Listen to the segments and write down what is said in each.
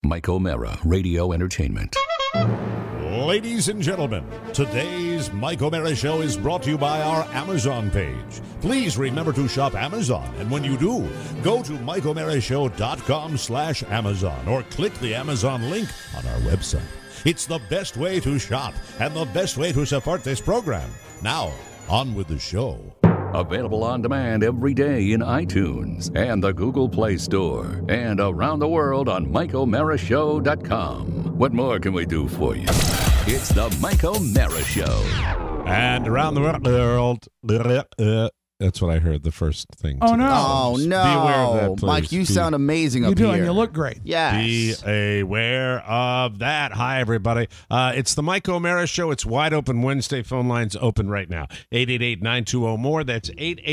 Mike O'Mara, Radio Entertainment. Ladies and gentlemen, today's Mike O'Mara Show is brought to you by our Amazon page. Please remember to shop Amazon, and when you do, go to MikeO'MaraShow.com/Amazon or click the Amazon link on our website. It's the best way to shop and the best way to support this program. Now, on with the show. Available on demand every day in iTunes and the Google Play Store and around the world on MikeO'MaraShow.com. What more can we do for you? It's the Mike O'Mara Show. And around the world, that's what I heard the first thing. Oh, no. Oh, no. Be aware of that, please. Mike, you sound amazing up You do, here. and you look great. Yes. Be aware of that. Hi, everybody. It's the Mike O'Mara Show. It's Wide Open Wednesday. Phone lines open right now. 888-920-MORE. That's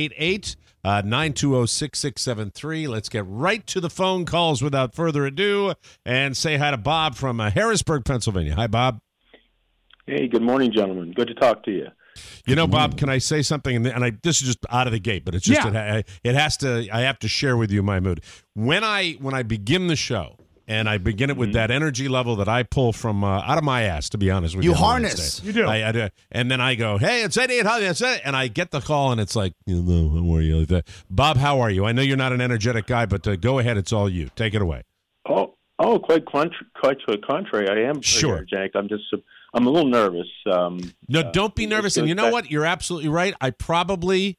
888-920-6673. Let's get right to the phone calls without further ado and say hi to Bob from Harrisburg, Pennsylvania. Hi, Bob. Hey, good morning, gentlemen. Good to talk to you. You know, Bob, can I say something? And this is just out of the gate, but it's just it has to. I have to share with you my mood when I begin the show, and I begin it with that energy level that I pull from out of my ass. To be honest with you, You harness. You do. I do, and then I go, "Hey, it's 8800." That's it, and I get the call, and it's like, how are you? Like that. Bob, how are you? I know you're not an energetic guy, but go ahead. It's all you. Take it away. Oh, quite to the contrary. I am Sure. energetic. I'm a little nervous. No, don't be nervous. And you know what? You're absolutely right. I probably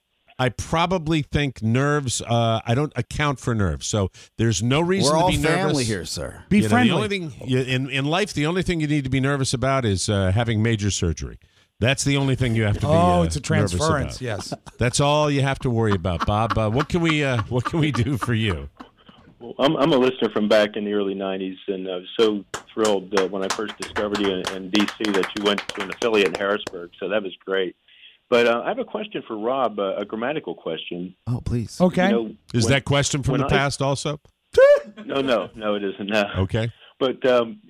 think nerves. I don't account for nerves, so there's no reason We're to all be nervous. family here, sir. Be friendly. The only thing in life, the only thing you need to be nervous about is having major surgery. That's the only thing you have to be. It's a transference. Yes. That's all you have to worry about, Bob. What can we do for you? Well, I'm a listener from back in the early '90s, and I was so thrilled when I first discovered you in D.C. that you went to an affiliate in Harrisburg. So that was great. But I have a question for Rob, a grammatical question. Oh, please. Okay. Is that question from the past also? No, it isn't. Okay. But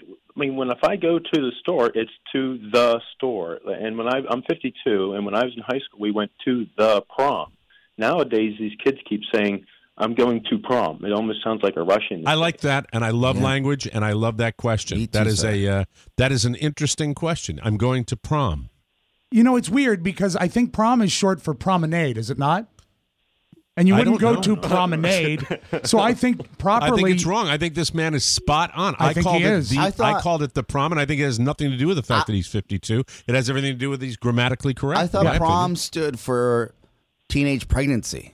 if I go to the store, it's to the store. And I'm 52, and when I was in high school, we went to the prom. Nowadays, these kids keep saying, "I'm going to prom." It almost sounds like a Russian. I like that, and I love language, and I love that question. Me too, that is sir. that is an interesting question. I'm going to prom. You know, it's weird because I think prom is short for promenade, is it not? And you wouldn't go to promenade. So I think properly. I think it's wrong. I think this man is spot on. I think called he it is. I called it the prom, and I think it has nothing to do with the fact that he's 52. It has everything to do with he's grammatically correct. I thought prom stood for teenage pregnancy.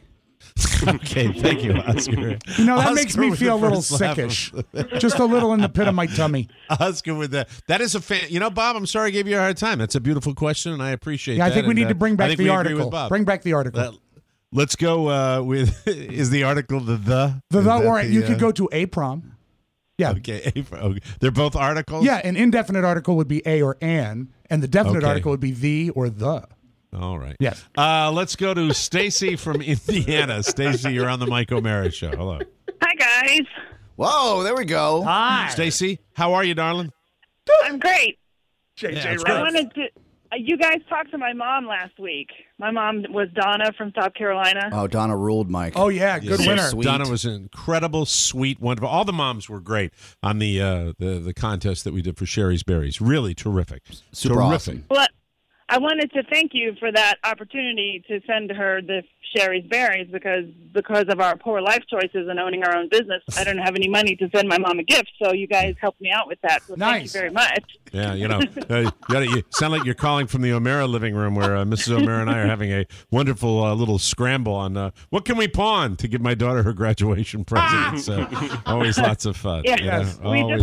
Okay, thank you, Oscar. You know, that Oscar makes me with feel a the little first laugh. sickish. Just a little in the pit of my tummy. Oscar with that. That is a fan. You know, Bob, I'm sorry I gave you a hard time. That's a beautiful question, and I appreciate Yeah, that. I think we need to bring I back think the we agree with article. Bob. Bring back the article. Let's go with, is the article the? Or you could go to a prom. Yeah. Okay, they're both articles? Yeah, an indefinite article would be a or an, and the definite article would be the or the. All right. Yes. Let's go to Stacy from Indiana. Stacy, you're on the Mike O'Mara Show. Hello. Hi, guys. Whoa, there we go. Hi. Stacy, how are you, darling? I'm great. JJ I wanted to. You guys talked to my mom last week. My mom was Donna from South Carolina. Oh, Donna ruled, Mike. Oh, yeah, good Yes. winner. Sweet. Donna was incredible, sweet, wonderful. All the moms were great on the contest that we did for Sherry's Berries. Really terrific. Super terrific. awesome. Well, I wanted to thank you for that opportunity to send her the Sherry's Berries because of our poor life choices and owning our own business. I don't have any money to send my mom a gift, so you guys helped me out with that. So thank you very much. Yeah, you sound like you're calling from the O'Mara living room where Mrs. O'Mara and I are having a wonderful little scramble on what can we pawn to give my daughter her graduation present. So always lots of fun. Yeah. Yes.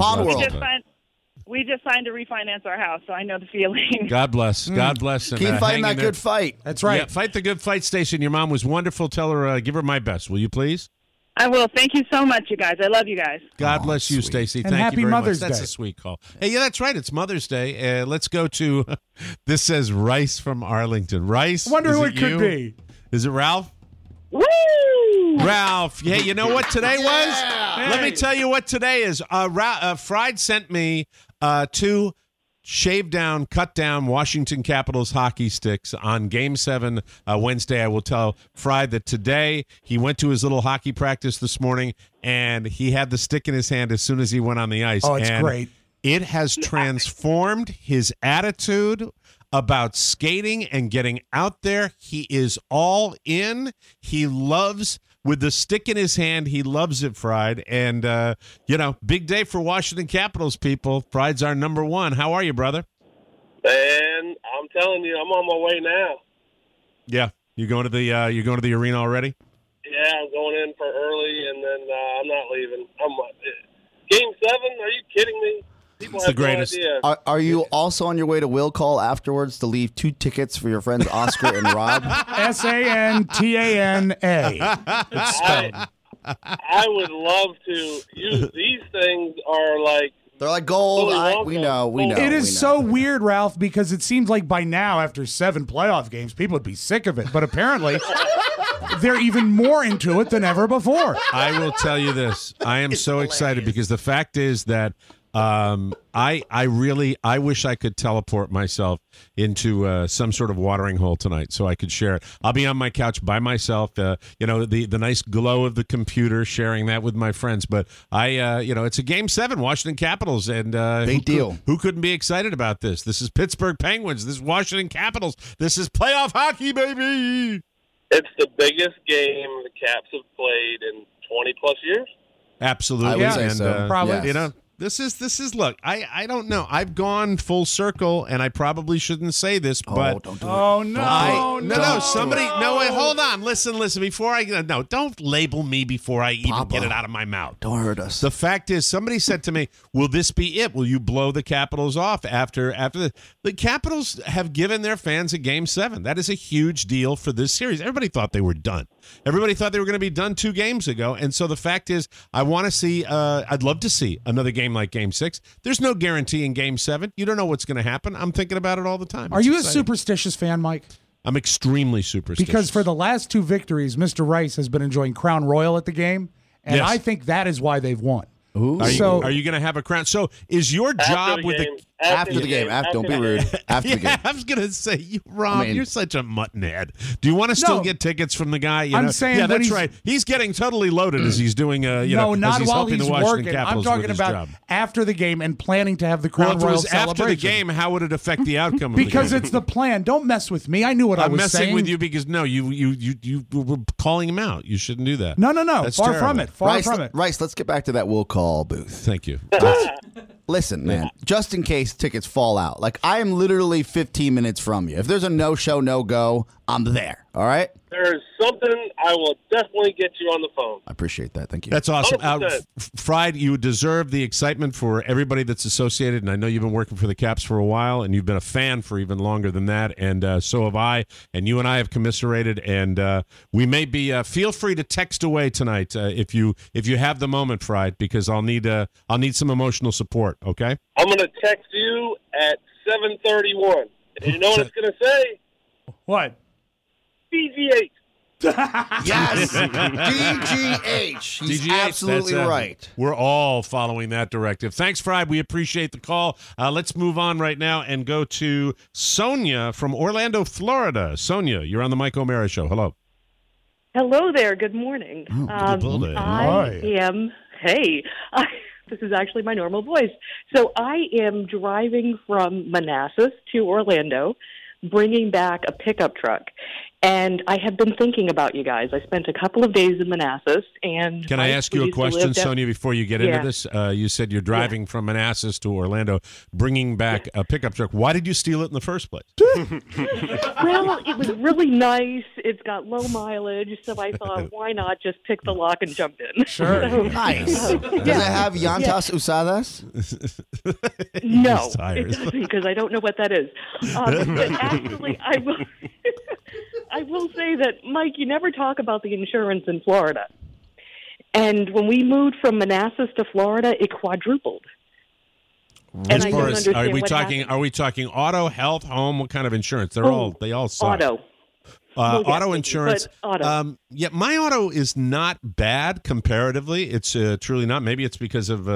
We just signed to refinance our house, so I know the feeling. God bless. God bless. And, Keep fighting hang in that there. good fight. That's right. Yeah, fight the good fight, Station. Your mom was wonderful. Tell her, give her my best, will you please? I will. Thank you so much, you guys. I love you guys. God bless you, Stacy. And Thank happy you very Mother's much. That's Day. a sweet call. Hey, yeah, that's right. It's Mother's Day. Let's go to, this says Rice from Arlington. Rice, I wonder is who it it could you? be. Is it Ralph? Woo! Ralph. Hey, you know what today was? Let me tell you what today is. Fried sent me 2 cut down Washington Capitals hockey sticks on Game 7 Wednesday. I will tell Fry that today he went to his little hockey practice this morning, and he had the stick in his hand as soon as he went on the ice. Oh, it's and great. It has transformed his attitude about skating and getting out there. He is all in. He loves, with the stick in his hand, he loves it, Fried. And, big day for Washington Capitals, people. Fried's our number one. How are you, brother? And I'm telling you, I'm on my way now. Yeah. You going to the arena already? Yeah, I'm going in for early, and then I'm not leaving. Game 7? Are you kidding me? People It's have the greatest. No idea. Are you also on your way to Will Call afterwards to leave 2 tickets for your friends Oscar and Rob? Santana. It's spelled. I would love to use these things. Are like They're like gold. Willy Wonka. We know. It is we know. so weird, Ralph, because it seems like by now, after 7 playoff games, people would be sick of it. But apparently, they're even more into it than ever before. I will tell you this. I am so excited because the fact is that I wish I could teleport myself into some sort of watering hole tonight so I could share it. I'll be on my couch by myself, the nice glow of the computer, sharing that with my friends. But it's a Game 7, Washington Capitals, and Big deal. Who couldn't be excited about this? This is Pittsburgh Penguins. This is Washington Capitals. This is playoff hockey, baby. it's the biggest game the Caps have played in 20 plus years. Absolutely. I would say and, so. Probably. Yes. This is look, I don't know. I've gone full circle, and I probably shouldn't say this, but don't do it. Oh, no. wait, hold on. Listen, before don't label me before I even Papa. get it out of my mouth. Don't hurt us. The fact is, somebody said to me, will this be it? Will you blow the Capitals off after the Capitals have given their fans a Game 7? That is a huge deal for this series. Everybody thought they were done. Everybody thought they were going to be done 2 games ago. And so the fact is, I want to see, I'd love to see another game like Game 6. There's no guarantee in Game 7. You don't know what's going to happen. I'm thinking about it all the time. Are It's you exciting. a superstitious fan, Mike? I'm extremely superstitious. Because for the last 2 victories, Mr. Rice has been enjoying Crown Royal at the game, and Yes. I think that is why they've won. Ooh. Are So- you going to have a crown? So is your After job the with game. the After the game. Don't be rude. After the game. I was gonna say, Rob, I mean- you're such a muttonhead. Do you want to still No. get tickets from the guy? I'm saying yeah, when that's he's- right. He's getting totally loaded as he's doing. No, as not he's while helping he's the Washington working. I'm Capitals talking with his about job. after the game and planning to have the Well, Crown if it Royal was after the celebration. game, how would it affect the outcome? of the Because game? it's the plan. Don't mess with me. I knew what I I'm was messing saying. with you because no, you were calling him out. You shouldn't do that. No. That's Far terrible. from it. Far from it. Rice, let's get back to that Will Call booth. Thank you. Listen, man, just in case tickets fall out, like I am literally 15 minutes from you. If there's a no-show, no-go, I'm there, all right? There's something I will definitely get you on the phone. I appreciate that. Thank you. That's awesome. 100%. Fried, you deserve the excitement for everybody that's associated, and I know you've been working for the Caps for a while, and you've been a fan for even longer than that, and so have I, and you and I have commiserated, and we may be, feel free to text away tonight if you have the moment, Fried, because I'll need some emotional support, okay? I'm going to text you at 7:31. And you know what it's going to say? What? PGH. Yes, DGH. He's DGH, absolutely that's, right. We're all following that directive. Thanks, Fried. We appreciate the call. Let's move on right now and go to Sonia from Orlando, Florida. Sonia, you're on the Mike O'Mara Show. Hello. Hello there. Good morning. morning. Hi. This is actually my normal voice. So I am driving from Manassas to Orlando, bringing back a pickup truck. And I have been thinking about you guys. I spent a couple of days in Manassas, and Can I ask you a used to question, live down- Sonia, before you get Yeah. into this? You said you're driving from Manassas to Orlando, bringing back a pickup truck. Why did you steal it in the first place? Well, it was really nice. It's got low mileage, so I thought, why not just pick the lock and jump in? Sure. So, Nice. Does it have Yantas Usadas? no, These tires. it doesn't, because I don't know what that is. But actually, I will say that, Mike, you never talk about the insurance in Florida. And when we moved from Manassas to Florida, it quadrupled. And As I far don't as understand are we what talking? happened. Are we talking auto, health, home? What kind of insurance? They all suck. Auto. Well, yeah, Auto insurance. but auto. Yeah, my auto is not bad comparatively. It's truly not. Maybe it's because of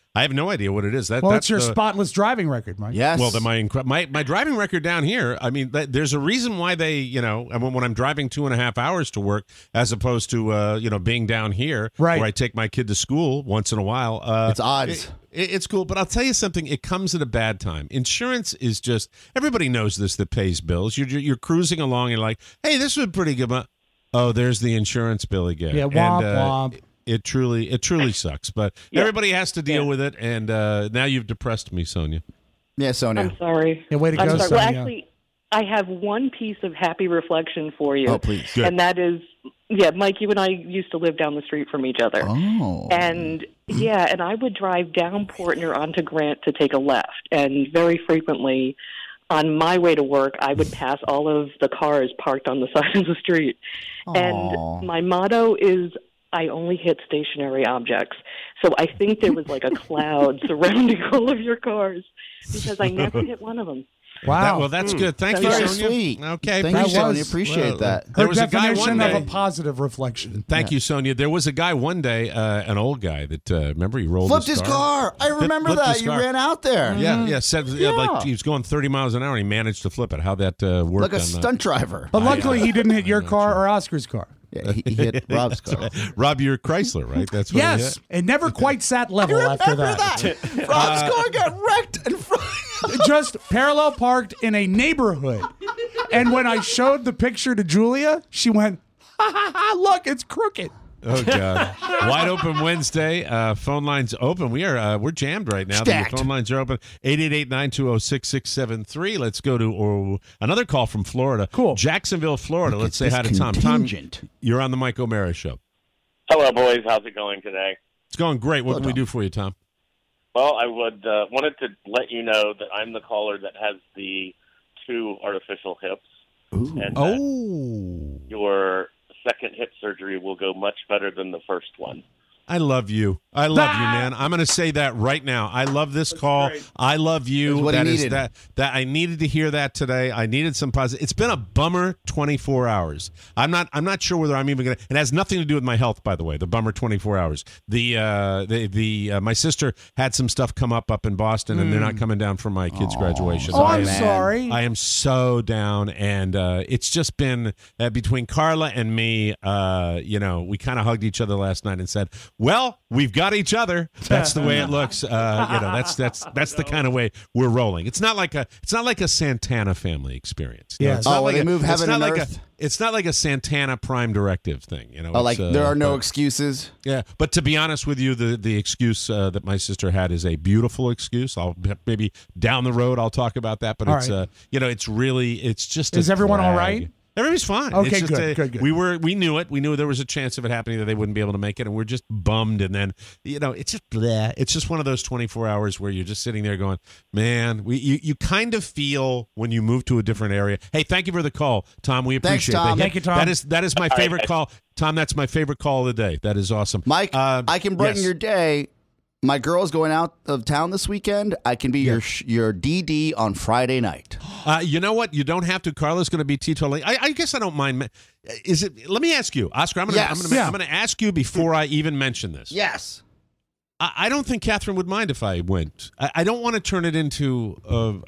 I have no idea what it is. Well, that's it's your spotless driving record, Mike. Yes. Well, my driving record down here, I mean, there's a reason why they, when I'm driving 2.5 hours to work as opposed to, being down here right. where I take my kid to school once in a while. It's odds. It's cool, but I'll tell you something. It comes at a bad time. Insurance is just, everybody knows this that pays bills. You're cruising along and you're like, hey, this was pretty good. But, oh, there's the insurance bill again. Yeah, womp, womp. It truly sucks, but everybody has to deal with it, and now you've depressed me, Sonia. Yeah, Sonia. I'm sorry. Yeah, way to go, I'm sorry. Sonia. Well, actually, I have one piece of happy reflection for you. Oh, please. Good. And that is, Mike, you and I used to live down the street from each other. Oh. And, and I would drive down Portner onto Grant to take a left. And very frequently, on my way to work, I would pass all of the cars parked on the side of the street. Aw. And my motto is, I only hit stationary objects. So I think there was like a cloud surrounding all of your cars because I never hit one of them. Wow. That's good. Thank you, Very Sonia. sweet. Okay. Thank you, That Sonia. was- Appreciate that. Her There was a guy definition one of day. a positive reflection. Thank you, Sonia. There was a guy one day, an old guy that remember he rolled Flipped his car. I remember flipped that. his You car. ran out there. Yeah, said Yeah. like he was going 30 miles an hour and he managed to flip it. How that worked? Like a on, stunt driver. But luckily, he didn't hit your car or Oscar's car. Yeah, he hit Rob's car. Rob, your Chrysler, right? That's what he Yes, hit? it never quite sat level after that. Rob's car got wrecked in front. Just parallel parked in a neighborhood. And when I showed the picture to Julia, she went, ha ha ha, look, it's crooked. Oh God! Wide open Wednesday. Phone lines open. We're jammed right now. Stacked. The phone lines are open. 888-920-6673. Let's go to another call from Florida. Cool. Jacksonville, Florida. Look Let's at say hi to this Tom. Tom, contingent. you're on the Mike O'Mara Show. Hello, boys. How's it going today? It's going great. What Hello, can we Tom. do for you, Tom? Well, I would wanted to let you know that I'm the caller that has the 2 artificial hips, and that your second hip surgery will go much better than the first one. I love you. I love you, man. I'm going to say that right now. I love this call. great. I love you. It's what he That is needed. that I needed to hear that today. I needed some positive. It's been a bummer 24 hours. I'm not sure whether I'm even going to. It has nothing to do with my health, by the way. The bummer 24 hours. My sister had some stuff come up in Boston, and they're not coming down for my kid's graduation. Oh, I I'm am- sorry. I am so down, and it's just been between Carla and me. We kind of hugged each other last night and said, "Well, we've got each other." That's the way it looks. That's the kind of way we're rolling. It's not like a Santana family experience. Yes. It's not Oh, like they a- move it's heaven not and like earth? It's not like a Santana Prime Directive thing. Oh, like there are no but- excuses. yeah, but to be honest with you, the excuse that my sister had is a beautiful excuse. I'll maybe down the road I'll talk about that, but All it's right. it's just. Is a everyone all drag. right? Everybody's fine. Okay, It's just good. We knew it. We knew there was a chance of it happening that they wouldn't be able to make it, and we're just bummed. And then it's just bleh. It's just one of those 24 hours where you're just sitting there going, man. You kind of feel when you move to a different area. Hey, thank you for the call, Tom. We Thanks, appreciate Tom. that. Thank you, Tom. That is my favorite call, Tom. That's my favorite call of the day. That is awesome, Mike, I can brighten yes. your day. My girl's going out of town this weekend. I can be your DD on Friday night. You know what? You don't have to. Carla's going to be teetotaling. I guess I don't mind. Is it? Let me ask you, Oscar. I'm going to ask you before I even mention this. Yes. I don't think Catherine would mind if I went. I don't want to turn it into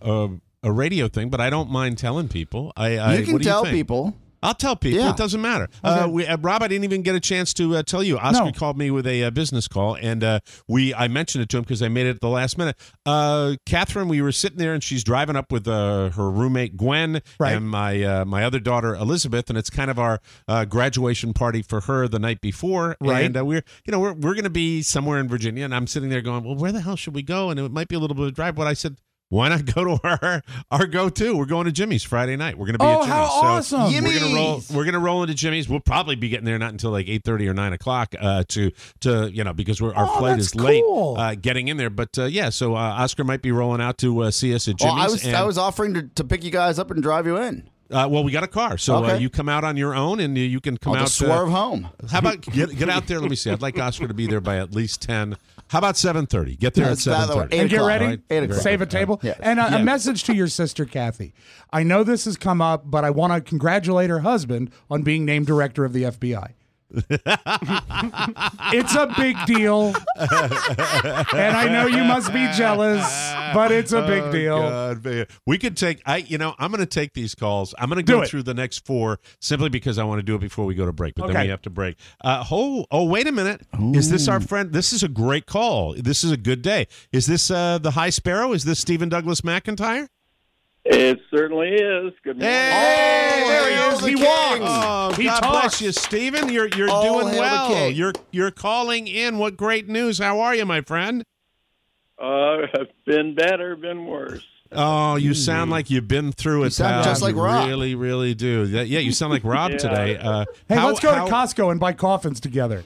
a radio thing, but I don't mind telling people. You can what do tell think? people. I'll tell people. Yeah. It doesn't matter. Okay. Rob, I didn't even get a chance to tell you. Oscar No. called me with a business call, and I mentioned it to him because I made it at the last minute. Catherine, we were sitting there, and she's driving up with her roommate Gwen Right. and my other daughter Elizabeth, and it's kind of our graduation party for her the night before. Right. And we're going to be somewhere in Virginia, and I'm sitting there going, well, where the hell should we go? And it might be a little bit of a drive. But I said, why not go to our go-to? We're going to Jimmy's Friday night. We're going to be at Jimmy's. how So awesome. We're gonna roll into Jimmy's. We'll probably be getting there not until like 8:30 or 9 o'clock to because our flight that's is late cool. getting in there. But so Oscar might be rolling out to see us at Well, Jimmy's. I was offering to pick you guys up and drive you in. Well, we got a car, so Okay. you come out on your own, and you can come I'll out. just swerve home. How about get out there? Let me see. I'd like Oscar to be there by at least 10. How about 7:30? Get there That's at that way. 7:30. 8 And get o'clock, ready. right? 8 o'clock. Save a table. Yeah. And a message to your sister, Kathy. I know this has come up, but I want to congratulate her husband on being named director of the FBI. It's a big deal. And I know you must be jealous, but it's a big deal. God, man. We could take I'm going to take these calls. I'm going to go through the next 4 simply because I want to do it before we go to break, but then we have to break. Wait a minute. Ooh. Is this our friend? This is a great call. This is a good day. Is this the High Sparrow? Is this Stephen Douglas McIntyre? It certainly is. Good morning. Hey, there he is. He walks. Oh, He God talks. bless you, Stephen. You're doing well. You're calling in. What great news. How are you, my friend? Been better, been worse. Oh, you sound like you've been through it. You sound just like Rob. Really, really do. Yeah, you sound like Rob today. Hey, let's go to Costco and buy coffins together.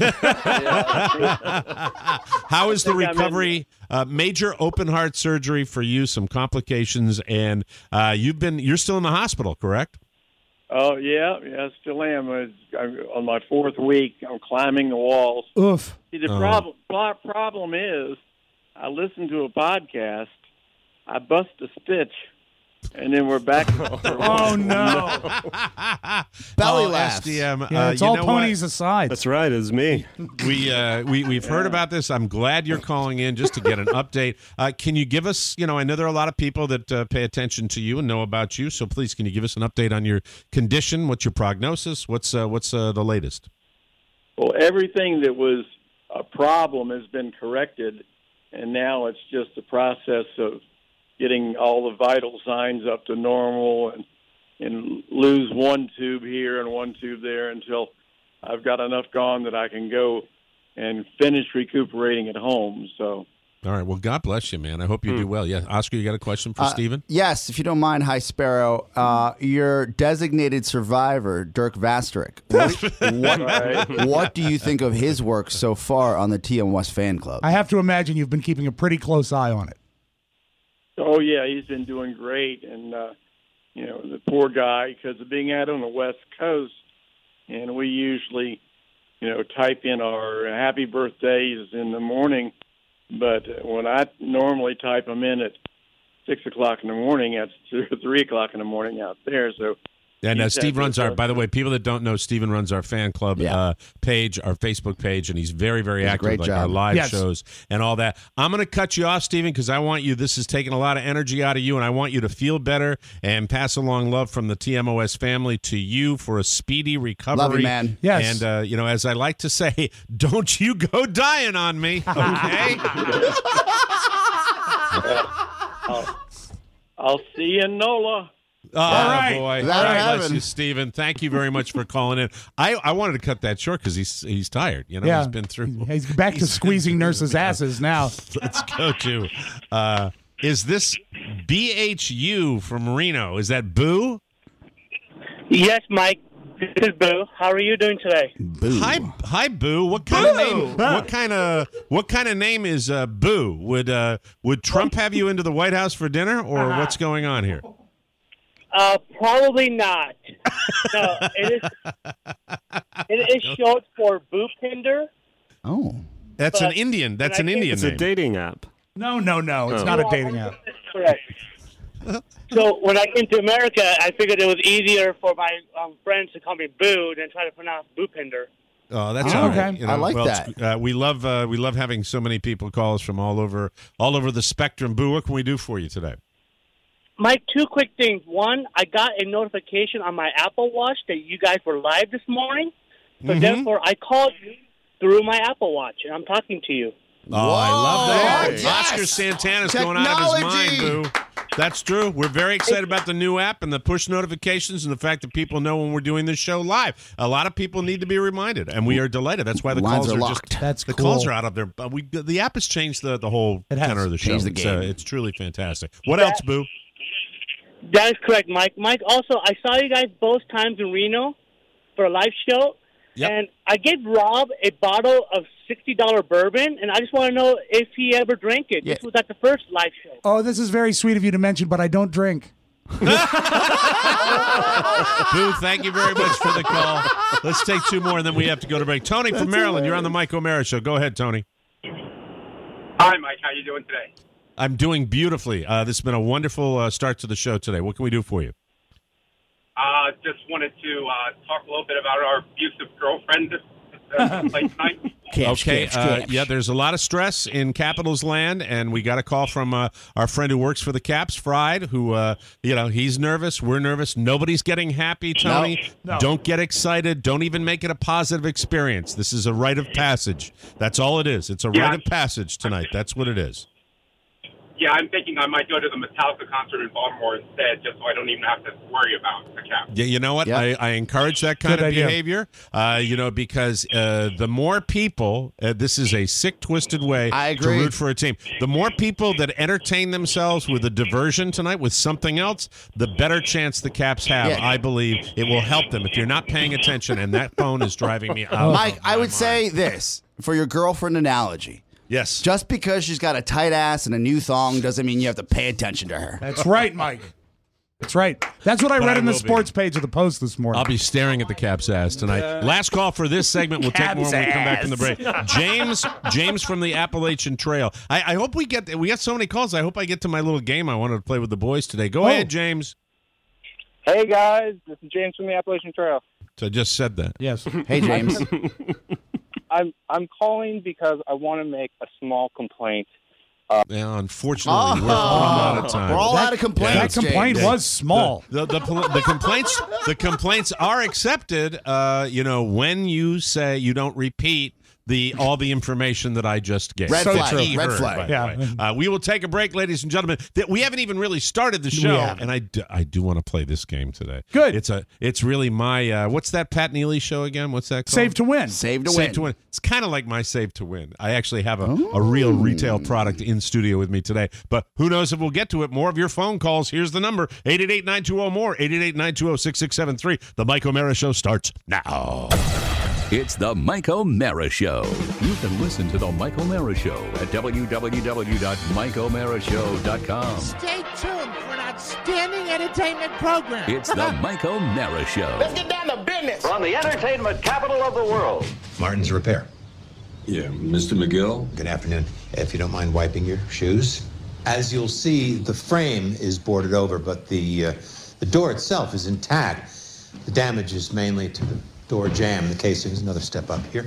How is the recovery? Major open heart surgery for you, some complications, and you're still in the hospital, correct? Oh, yeah, I still am. I'm on my 4th week. I'm climbing the walls. Oof. See, the problem is I listened to a podcast. I bust a stitch, and then we're back. Oh, no. Belly laughs. SDM, Yeah, it's all ponies aside. That's right, it's me. We've heard about this. I'm glad you're calling in just to get an update. Can you give us, I know there are a lot of people that pay attention to you and know about you, so please can you give us an update on your condition? What's your prognosis? What's the latest? Well, everything that was a problem has been corrected, and now it's just a process of getting all the vital signs up to normal and lose one tube here and one tube there until I've got enough gone that I can go and finish recuperating at home. So, all right. Well, God bless you, man. I hope you do well. Yeah, Oscar, you got a question for Stephen? Yes, if you don't mind, High Sparrow. Your designated survivor, Dirk Vastrick. What do you think of his work so far on the TM West Fan Club? I have to imagine you've been keeping a pretty close eye on it. Oh, yeah, he's been doing great. And, the poor guy, because of being out on the West Coast, and we usually, type in our happy birthdays in the morning. But when I normally type them in at 6 o'clock in the morning, that's 3 o'clock in the morning out there. So. And Steve runs by the way, people that don't know, Stephen runs our fan club page, our Facebook page, and he's very, very active, like our live shows and all that. I'm going to cut you off, Stephen, because this is taking a lot of energy out of you, and I want you to feel better and pass along love from the TMOS family to you for a speedy recovery. Love you, man. Yes. And, as I like to say, don't you go dying on me, okay? I'll see you in NOLA. Oh, all right. Boy. All right, bless you, Stephen. Thank you very much for calling in. I wanted to cut that short because he's tired. He's been through. He's back to squeezing nurses' asses now. Let's go to, is this BHU from Reno? Is that Boo? Yes, Mike. This is Boo. How are you doing today? Boo. Hi, Boo. What kind of name? What kind of name is Boo? Would Trump have you into the White House for dinner, or what's going on here? Probably not. No, it is short for Boopinder. Oh. That's an Indian. That's an Indian It's name. a dating app. No. It's not a dating app. Correct. So when I came to America, I figured it was easier for my friends to call me Boo than try to pronounce Boopinder. Oh, that's all right. Okay. I like that. We love having so many people call us from all over the spectrum. Boo, what can we do for you today? Mike, 2 quick things. One, I got a notification on my Apple Watch that you guys were live this morning. So therefore, I called you through my Apple Watch, and I'm talking to you. Oh, I love that. Yes. Oscar Santana's going out of his mind, Boo. That's true. We're very excited about the new app and the push notifications and the fact that people know when we're doing this show live. A lot of people need to be reminded, and we are delighted. That's why the Lines calls are are locked. just That's the cool. calls are out of there. The app has changed the whole tenor of the show. Changed the game. It's truly fantastic. What else, Boo? That is correct, Mike. Mike, also, I saw you guys both times in Reno for a live show, and I gave Rob a bottle of $60 bourbon, and I just want to know if he ever drank it. Yeah. This was at the first live show. Oh, this is very sweet of you to mention, but I don't drink. Boo, thank you very much for the call. Let's take 2 more, and then we have to go to break. Tony from Maryland, you're on the Mike O'Mara Show. Go ahead, Tony. Hi, Mike. How you doing today? I'm doing beautifully. This has been a wonderful start to the show today. What can we do for you? just wanted to talk a little bit about our abusive girlfriend play tonight. Yeah, there's a lot of stress in Capitals land, and we got a call from our friend who works for the Caps, Fried, who, he's nervous. We're nervous. Nobody's getting happy, Tony. No. Don't get excited. Don't even make it a positive experience. This is a rite of passage. That's all it is. It's a rite of passage tonight. That's what it is. Yeah, I'm thinking I might go to the Metallica concert in Baltimore instead, just so I don't even have to worry about the Caps. Yeah, you know what? Yeah. I encourage that kind of behavior, because the more people, this is a sick, twisted way to root for a team. The more people that entertain themselves with a diversion tonight, with something else, the better chance the Caps have, I believe. It will help them. If you're not paying attention, and that phone is driving me out. Mike, I would say this, for your girlfriend analogy. Yes. Just because she's got a tight ass and a new thong doesn't mean you have to pay attention to her. That's right, Mike. That's right. That's what I read in the sports page of the Post this morning. I'll be staring at the Caps' ass tonight. Last call for this segment. We'll take more when we come back from the break. James from the Appalachian Trail. I hope we got so many calls. I hope I get to my little game I wanted to play with the boys today. Go ahead, James. Hey, guys. This is James from the Appalachian Trail. So I just said that. Yes. Hey, James. I'm calling because I want to make a small complaint. Unfortunately, we're all out of time. We're all out of complaints. That complaint was small. The complaints are accepted. When you say you don't repeat all the information that I just gave. Red flag. Red flag. Yeah. We will take a break, ladies and gentlemen. We haven't even really started the show, and I do want to play this game today. Good. It's really my what's that Pat Neely show again? What's that called? Save to win. Save to win. It's kind of like my Save to Win. I actually have a real retail product in studio with me today, but who knows if we'll get to it. More of your phone calls. Here's the number: 888-920-MORE, 888-920-6673. The Mike O'Mara Show starts now. It's the Mike O'Mara Show. You can listen to the Mike O'Mara Show at www.mikeomarashow.com. Stay tuned for an outstanding entertainment program. It's the Mike O'Mara Show. Let's get down to business. From the entertainment capital of the world. Martin's Repair. Yeah, Mr. McGill. Good afternoon. If you don't mind wiping your shoes. As you'll see, the frame is boarded over, but the door itself is intact. The damage is mainly to the door jamb. The casing is another step up here.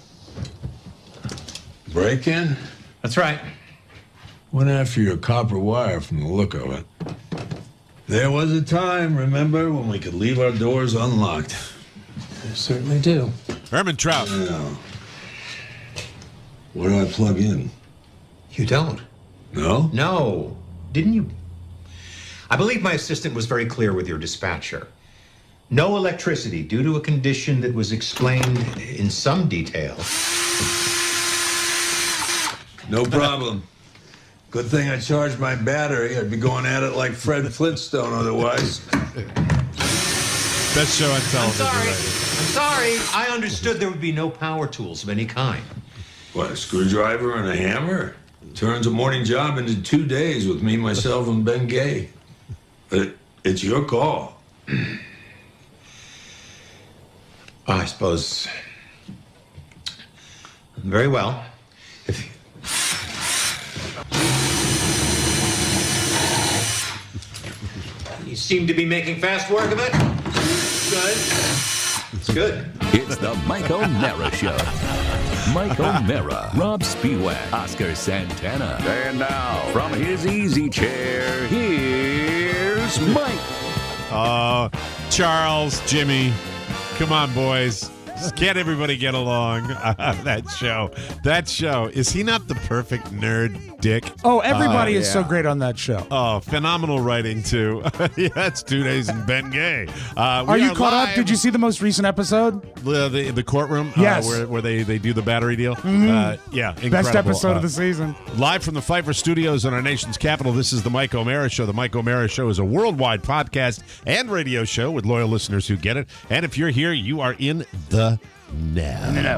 Break-in? That's right. Went after your copper wire from the look of it. There was a time, remember, when we could leave our doors unlocked. I certainly do. Herman Trout. Yeah. Where do I plug in? You don't? No? No. Didn't you? I believe my assistant was very clear with your dispatcher. No electricity due to a condition that was explained in some detail. No problem. Good thing I charged my battery. I'd be going at it like Fred Flintstone otherwise. Best show on television. I'm sorry. I understood there would be no power tools of any kind. What, a screwdriver and a hammer? Turns a morning job into 2 days with me, myself, and Ben Gay. But it's your call. I suppose. Very well. You seem to be making fast work of it. Good. It's good. It's the Mike O'Mara Show. Mike O'Mara, Rob Spiewak, Oscar Santana. And now, from his easy chair, here's Mike. Charles, Jimmy. Come on, boys. Can't everybody get along? That show. Is he not the perfect nerd dick? Oh, everybody is so great on that show. Oh, phenomenal writing, too. Yeah, that's 2 days in Ben Gay. Are you caught up? Did you see the most recent episode? The courtroom? Yes. Where they do the battery deal? Mm-hmm. Yeah, incredible. Best episode of the season. Live from the Pfeiffer Studios in our nation's capital, this is the Mike O'Mara Show. The Mike O'Mara Show is a worldwide podcast and radio show with loyal listeners who get it. And if you're here, you are in the know.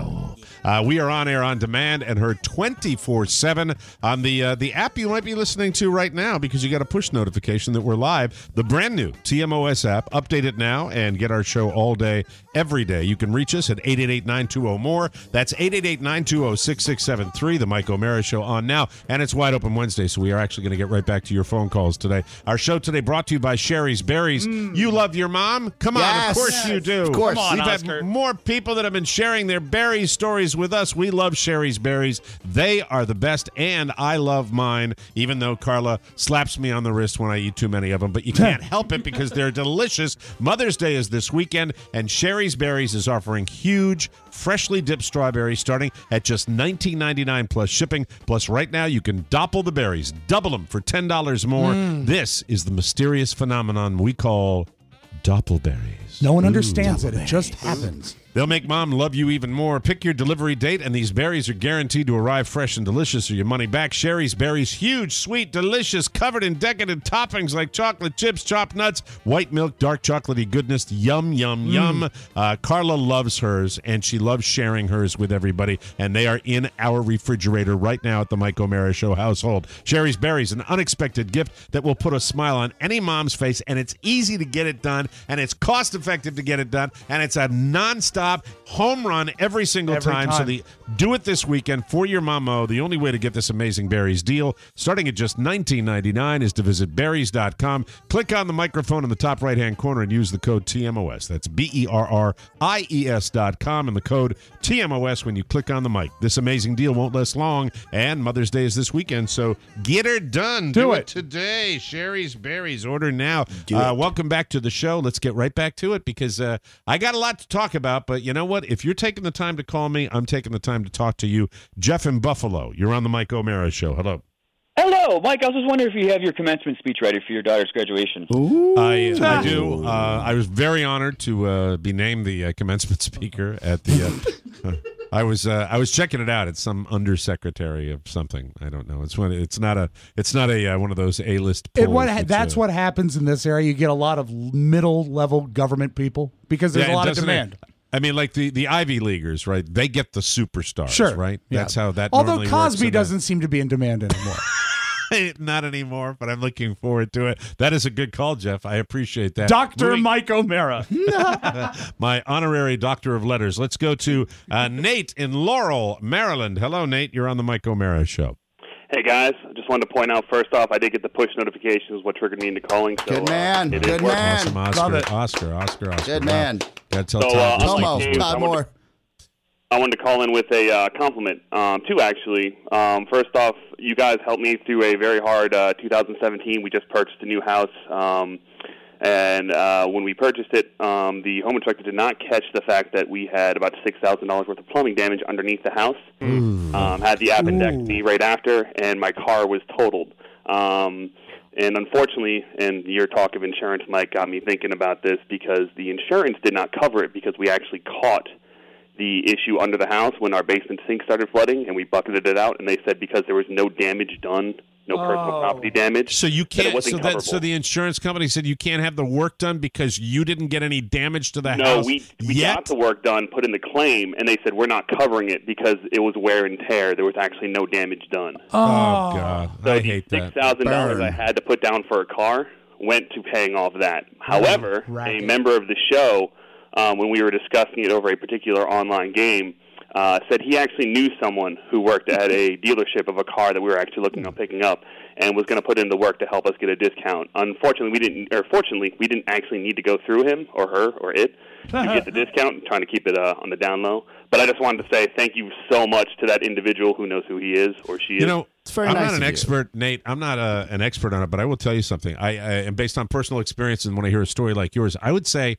We are on air on demand and heard 24/7 on the app you might be listening to right now because you got a push notification that we're live. The brand new TMOS app. Update it now and get our show all day, every day. You can reach us at 888-920-MORE. That's 888-920-6673. The Mike O'Mara Show on now. And it's Wide Open Wednesday, so we are actually going to get right back to your phone calls today. Our show today brought to you by Sherry's Berries. You love your mom? Come on, of course you do. Of course. We've had more people that have been sharing their berry stories with us. We love Sherry's Berries. They are the best, and I love mine, even though Carla slaps me on the wrist when I eat too many of them. But you can't help it because they're delicious. Mother's Day is this weekend, and Sherry's Berries is offering huge, freshly dipped strawberries starting at just $19.99 plus shipping. Plus, right now, you can doppel the berries, double them for $10 more. This is the mysterious phenomenon we call doppelberries. No one understands it. It just happens. They'll make mom love you even more. Pick your delivery date, and these berries are guaranteed to arrive fresh and delicious or your money back. Sherry's Berries, huge, sweet, delicious, covered in decadent toppings like chocolate chips, chopped nuts, white milk, dark chocolatey goodness. Yum, yum, yum. Carla loves hers, and she loves sharing hers with everybody, and they are in our refrigerator right now at the Mike O'Mara Show household. Sherry's Berries, an unexpected gift that will put a smile on any mom's face, and it's easy to get it done, and it's cost-effective to get it done, and it's a non-stop home run every single time. So do it this weekend for your mama. The only way to get this amazing berries deal, starting at just $19.99, is to visit berries.com. Click on the microphone in the top right-hand corner and use the code TMOS. That's BERRIES.com and the code TMOS when you click on the mic. This amazing deal won't last long, and Mother's Day is this weekend, so get her done. Do it today. Sherry's Berries. Order now. Welcome back to the show. Let's get right back to it because I got a lot to talk about, but you know what? If you're taking the time to call me, I'm taking the time to talk to you. Jeff in Buffalo, you're on the Mike O'Mara Show. Hello. Hello, Mike. I was just wondering if you have your commencement speech ready for your daughter's graduation. I do. I was very honored to be named the commencement speaker at the. I was checking it out. It's some undersecretary of something. I don't know. It's not a one of those A-list polls. That's what happens in this area. You get a lot of middle-level government people because there's a lot of demand. I mean, like the Ivy Leaguers, right? They get the superstars, right? Yeah. That's how that Although normally Cosby works doesn't seem to be in demand anymore. Not anymore, but I'm looking forward to it. That is a good call, Jeff. I appreciate that. Dr. Mike O'Mara. My honorary doctor of letters. Let's go to Nate in Laurel, Maryland. Hello, Nate. You're on the Mike O'Mara Show. Hey, guys. I just wanted to point out, first off, I did get the push notifications, what triggered me into calling. So, good man. Good man. Awesome, Oscar. Good man. Gotta tell Todd Moore. I wanted to call in with a compliment, two actually. First off, you guys helped me through a very hard 2017. We just purchased a new house, and when we purchased it, the home inspector did not catch the fact that we had about $6,000 worth of plumbing damage underneath the house. Had the appendectomy right after, and my car was totaled. And unfortunately, and your talk of insurance, Mike, got me thinking about this because the insurance did not cover it because we actually caught the issue under the house when our basement sink started flooding, and we bucketed it out, and they said because there was no damage done, no personal property damage. So you can't. So the insurance company said you can't have the work done because you didn't get any damage to the house. No, we got the work done, put in the claim, and they said we're not covering it because it was wear and tear. There was actually no damage done. Oh God, so I hate that. $6,000 I had to put down for a car went to paying off that. However, a member of the show, when we were discussing it over a particular online game, said he actually knew someone who worked at a dealership of a car that we were actually looking at picking up and was going to put in the work to help us get a discount. Fortunately, we didn't actually need to go through him or her or it to get the discount. I'm trying to keep it on the down low. But I just wanted to say thank you so much to that individual who knows who he is or she is. You know, I'm not an expert, Nate. I'm not an expert on it, but I will tell you something. I and based on personal experience and when I hear a story like yours, I would say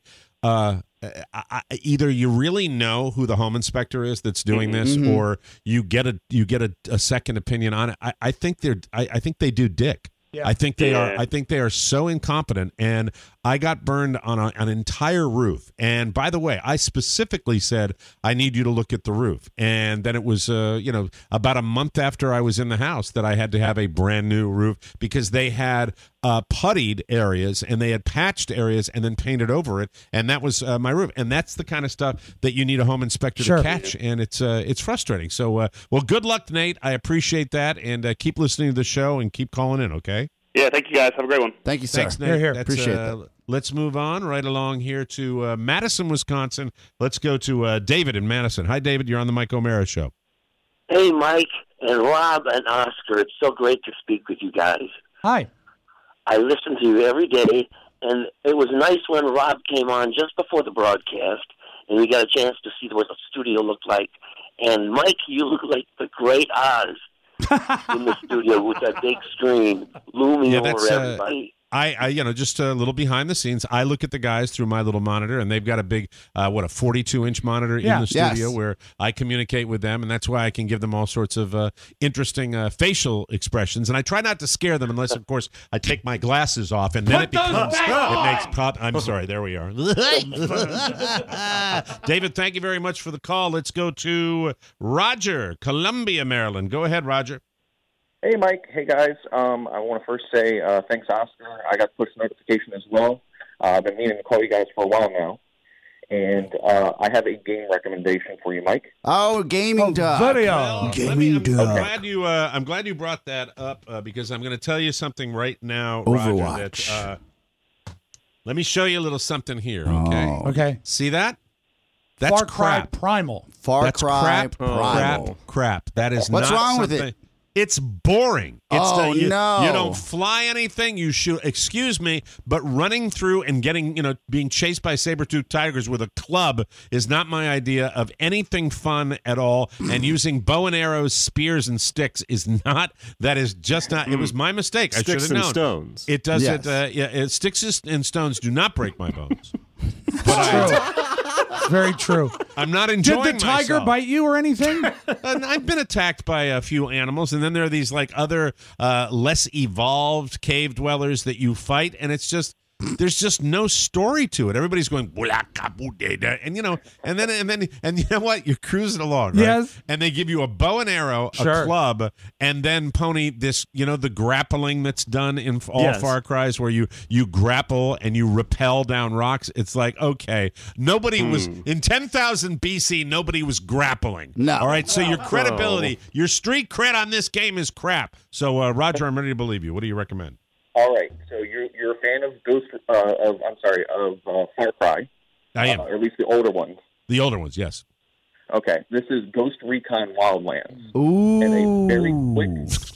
either you really know who the home inspector is that's doing this, or you get a second opinion on it. I think they do dick. Yeah. I think they are. I think they are so incompetent. And I got burned on an entire roof. And by the way, I specifically said I need you to look at the roof. And then it was, about a month after I was in the house that I had to have a brand new roof because they had puttied areas and they had patched areas and then painted over it. And that was my roof. And that's the kind of stuff that you need a home inspector to catch. And it's frustrating. So, well, good luck, Nate. I appreciate that. And keep listening to the show and keep calling in, okay? Yeah, thank you guys. Have a great one. Thank you, sir. Thanks, Nate. Here. Appreciate that. Let's move on right along here to Madison, Wisconsin. Let's go to David in Madison. Hi, David. You're on the Mike O'Mara Show. Hey, Mike and Rob and Oscar. It's so great to speak with you guys. Hi. I listen to you every day, and it was nice when Rob came on just before the broadcast, and we got a chance to see what the studio looked like. And, Mike, you look like the great Oz in the studio with that big screen looming over everybody. I just a little behind the scenes. I look at the guys through my little monitor, and they've got a big, a 42-inch monitor in the studio where I communicate with them, and that's why I can give them all sorts of interesting facial expressions. And I try not to scare them unless, of course, I take my glasses off, and then it makes pop. I'm sorry. There we are. David, thank you very much for the call. Let's go to Roger, Columbia, Maryland. Go ahead, Roger. Hey, Mike. Hey, guys. I want to first say thanks, Oscar. I got push notification as well. I've been meaning to call you guys for a while now. And I have a game recommendation for you, Mike. Oh, gaming duck. Video. Well, gaming duck. I'm glad you brought that up because I'm going to tell you something right now, Overwatch. Roger, let me show you a little something here, okay? Okay. See that? That's Far Cry crap. Primal. That's crap. That is What's not wrong something. with it? It's boring. It's you don't fly anything. You shoot. Excuse me, but running through and getting, being chased by saber-toothed tigers with a club is not my idea of anything fun at all. And using bow and arrows, spears, and sticks is not. That is just not. It was my mistake. I should have known. Sticks and stones. It doesn't. Sticks and stones do not break my bones. But Very true. I'm not enjoying Did the tiger myself. bite you or anything? I've been attacked by a few animals, and then there are these other less evolved cave dwellers that you fight, and it's just there's just no story to it. Everybody's going and and you know what? You're cruising along, right? Yes. And they give you a bow and arrow, a club, and then Pony this the grappling that's done in all Far Cries where you grapple and you rappel down rocks. It's like, okay, nobody was in 10,000 BC. Nobody was grappling. No. All right. So your credibility, your street cred on this game is crap. So Roger, I'm ready to believe you. What do you recommend? All right, so you're a fan of Far Cry. I am. Or at least the older ones. The older ones, yes. Okay, this is Ghost Recon Wildlands. Ooh. And a very quick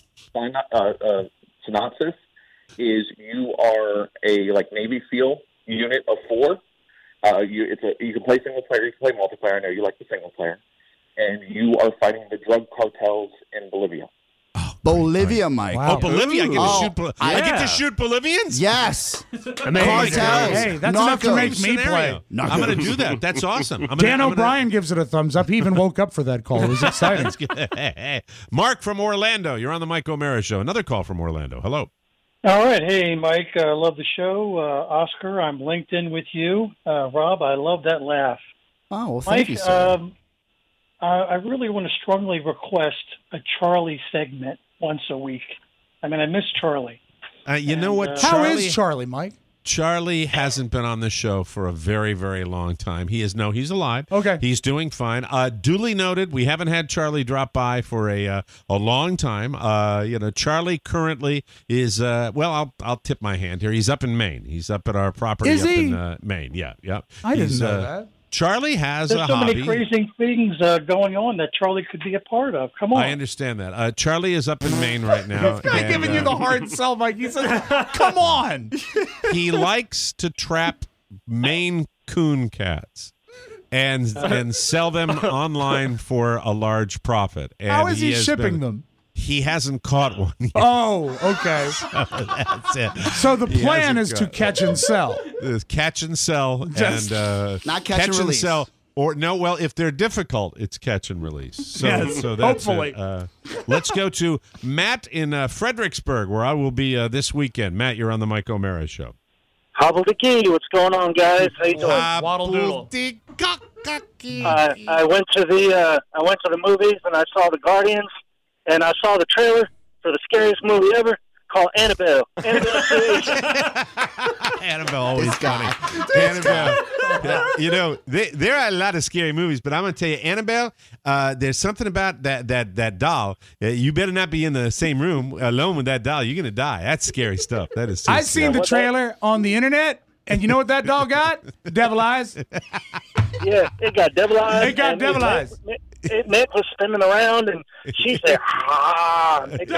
synopsis is you are a Navy SEAL unit of 4. You can play single player, you can play multiplayer. I know you like the single player, and you are fighting the drug cartels in Bolivia. Bolivia, Mike. Wow. Oh, Bolivia! I get to shoot Bolivians? Yes. Cartels. Hey, that's enough to make me play. I'm going to do that. That's awesome. Dan O'Brien gives it a thumbs up. He even woke up for that call. It was exciting. Mark from Orlando. You're on the Mike O'Mara Show. Another call from Orlando. Hello. All right. Hey, Mike. I love the show. Oscar, I'm linked in with you. Rob, I love that laugh. Oh, well, thank you, sir. I really want to strongly request a Charlie segment once a week. I mean, I miss Charlie. You know what? How is Charlie, Mike? Charlie hasn't been on the show for a very, very long time. He's alive. Okay. He's doing fine. Duly noted, we haven't had Charlie drop by for a long time. Charlie currently is, I'll tip my hand here. He's up in Maine. He's up at our property in Maine. Yeah. I didn't know that. Charlie has There's a so hobby. many crazy things going on that Charlie could be a part of. Come on. I understand that. Charlie is up in Maine right now. This guy giving you the hard sell, Mike. He said, come on. He likes to trap Maine coon cats and sell them online for a large profit. And how is he shipping them? He hasn't caught one yet. Oh, okay. That's it. So the plan is to catch and sell. Catch and sell. Just and not catch and release. Sell. Or no, well, if they're difficult, it's catch and release. So, Yes, so that's hopefully. Let's go to Matt in Fredericksburg, where I will be this weekend. Matt, you're on the Mike O'Mara Show. Hobble the key. What's going on, guys? How you doing? Waddle doodle. I went to the movies and I saw The Guardians, and I saw the trailer for the scariest movie ever called Annabelle. Annabelle always funny. Annabelle. You know, there are a lot of scary movies, but I'm going to tell you, Annabelle, there's something about that doll. You better not be in the same room alone with that doll. You're going to die. That's scary stuff. That is so I seen the trailer on the internet, and you know what that doll got? Devil eyes. Yeah, it got devil eyes. It got devil eyes. Nick was spinning around, and she said, "Ah!" It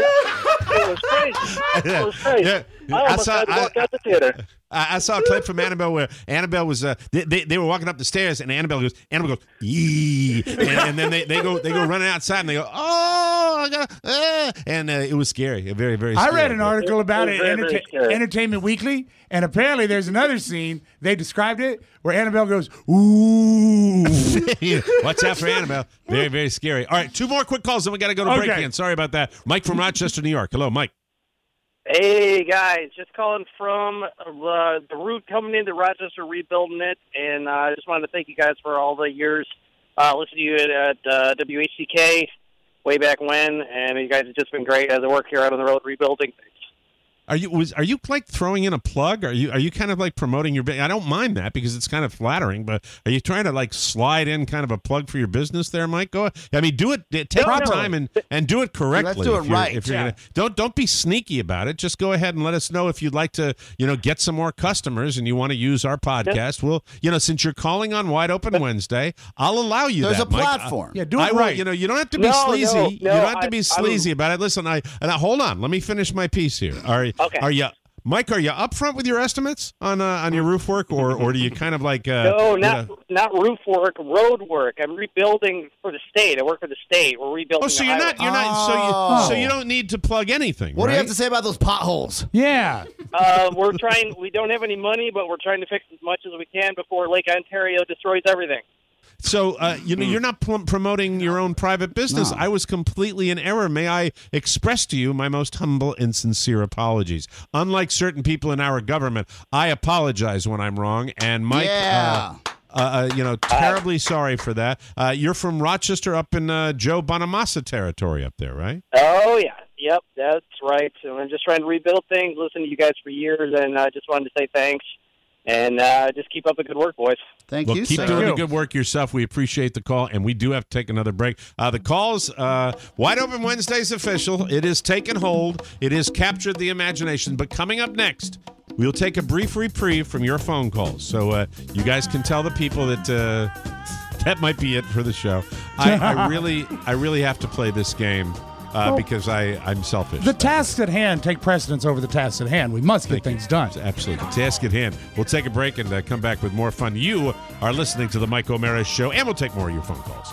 was crazy. It was crazy. Yeah. I almost had to walk out the theater. I saw a clip from Annabelle where Annabelle was they were walking up the stairs, and Annabelle goes yee, and then they go running outside, and they go, oh, I got, and it was scary, very, very scary. I read an article about it, very scary. Entertainment Weekly, and apparently there's another scene, they described it, where Annabelle goes, ooh. Watch out for Annabelle. Very, very scary. All right, 2 more quick calls, then we got to go to break again. Sorry about that. Mike from Rochester, New York. Hello, Mike. Hey, guys. Just calling from the route coming into Rochester, rebuilding it, and I just wanted to thank you guys for all the years listening to you at WHCK way back when, and you guys have just been great as I work here out on the road rebuilding things. Are you like throwing in a plug? Are you kind of like promoting your business? I don't mind that because it's kind of flattering, but are you trying to like slide in kind of a plug for your business there, Mike? Go. I mean, do it. Take your time and do it correctly. Let's do it right. If you're don't be sneaky about it. Just go ahead and let us know if you'd like to, get some more customers and you want to use our podcast. Well, since you're calling on Wide Open Wednesday, I'll allow you. There's that, a platform. Mike. Do it right. You don't have to be sleazy. No, you don't have to be sleazy about it. Listen, hold on. Let me finish my piece here. Are you? Mike, are you up front with your estimates on your roof work, or do you kind of like? No, not roof work, road work. I'm rebuilding for the state. I work for the state. We're rebuilding. Oh, so you're not. So you don't need to plug anything. What right? do you have to say about those potholes? Yeah. We're trying. We don't have any money, but we're trying to fix as much as we can before Lake Ontario destroys everything. So, you're not promoting your own private business. No. I was completely in error. May I express to you my most humble and sincere apologies. Unlike certain people in our government, I apologize when I'm wrong. And Mike, terribly sorry for that. You're from Rochester up in Joe Bonamassa territory up there, right? Oh, yeah. Yep, that's right. So I'm just trying to rebuild things, listen to you guys for years, and I just wanted to say thanks. And just keep up the good work, boys. Thank you. Keep doing the good work yourself. We appreciate the call, and we do have to take another break. The calls, Wide Open Wednesday's official. It is taken hold. It has captured the imagination. But coming up next, we'll take a brief reprieve from your phone calls. So you guys can tell the people that that might be it for the show. I really have to play this game. Because I'm selfish. The tasks at hand take precedence over the tasks at hand. We must get things done. Absolutely. Task at hand. We'll take a break and come back with more fun. You are listening to the Mike O'Mara Show, and we'll take more of your phone calls.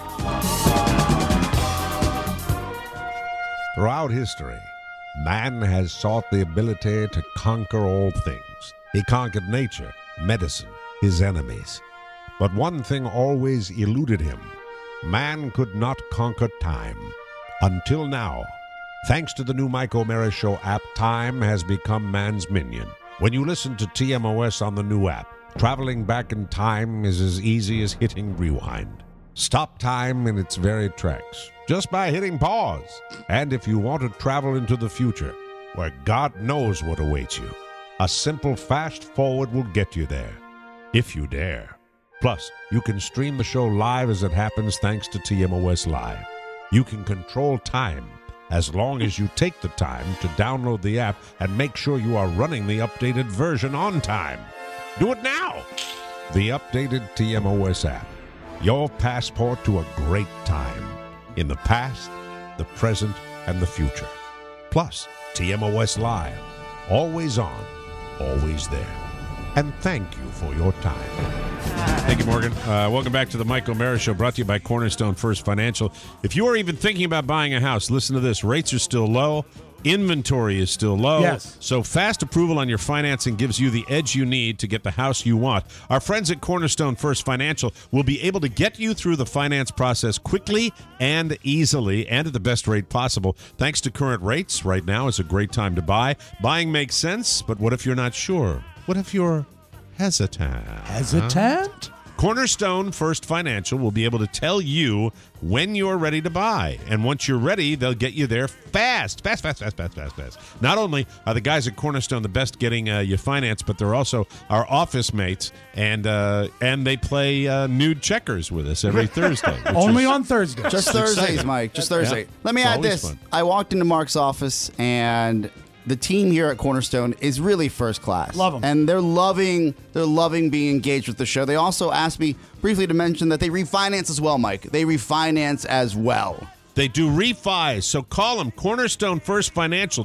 Throughout history, man has sought the ability to conquer all things. He conquered nature, medicine, his enemies. But one thing always eluded him. Man could not conquer time. Until now, thanks to the new Mike O'Mara Show app, time has become man's minion. When you listen to TMOS on the new app, traveling back in time is as easy as hitting rewind. Stop time in its very tracks, just by hitting pause. And if you want to travel into the future, where God knows what awaits you, a simple fast forward will get you there, if you dare. Plus, you can stream the show live as it happens thanks to TMOS Live. You can control time as long as you take the time to download the app and make sure you are running the updated version on time. Do it now! The updated TMOS app. Your passport to a great time. In the past, the present, and the future. Plus, TMOS Live. Always on, always there. and thank you for your time. Thank you, Morgan. Welcome back to the Mike O'Mara Show, brought to you by Cornerstone First Financial. If you are even thinking about buying a house, listen to this. Rates are still low. Inventory is still low. Yes. So fast approval on your financing gives you the edge you need to get the house you want. Our friends at Cornerstone First Financial will be able to get you through the finance process quickly and easily and at the best rate possible. Thanks to current rates, right now is a great time to buy. Buying makes sense, but what if you're not sure? What if you're hesitant? Hesitant? Cornerstone First Financial will be able to tell you when you're ready to buy. And once you're ready, they'll get you there fast. Not only are the guys at Cornerstone the best getting you financed, but they're also our office mates, and they play nude checkers with us every Thursday. Only on Thursday. Just Thursdays, Mike. Just Thursday. Yeah. Let me It's add always this. fun. I walked into Mark's office, and the team here at Cornerstone is really first class. Love 'em. And they're loving being engaged with the show. They also asked me briefly to mention that they refinance as well, Mike. They refinance as well. They do refis, so call them. Cornerstone First Financial,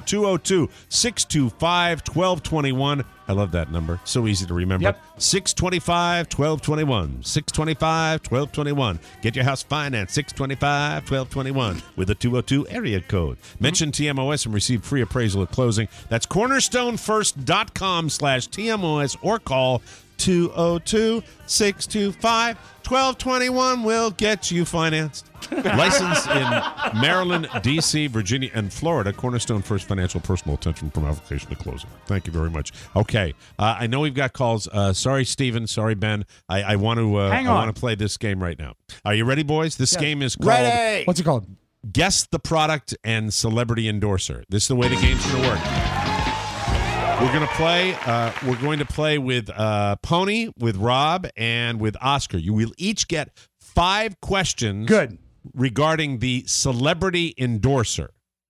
202-625-1221. I love that number. So easy to remember. Yep. 625-1221. 625-1221. Get your house financed, 625-1221 with a 202 area code. Mention TMOS and receive free appraisal at closing. That's cornerstonefirst.com/TMOS or call 202-625-1221 will get you financed. Licensed in Maryland, D.C., Virginia, and Florida. Cornerstone First Financial, personal attention from application to closing. Thank you very much. Okay, I know we've got calls. Sorry, Steven. Sorry, Ben. I want to play this game right now. Are you ready, boys? This game is called... Ready! What's it called? Guess the product and celebrity endorser. This is the way the game's going to work. We're going to play. We're going to play with Pony, with Rob, and with Oscar. You will each get 5 questions. Good. Regarding the celebrity endorser,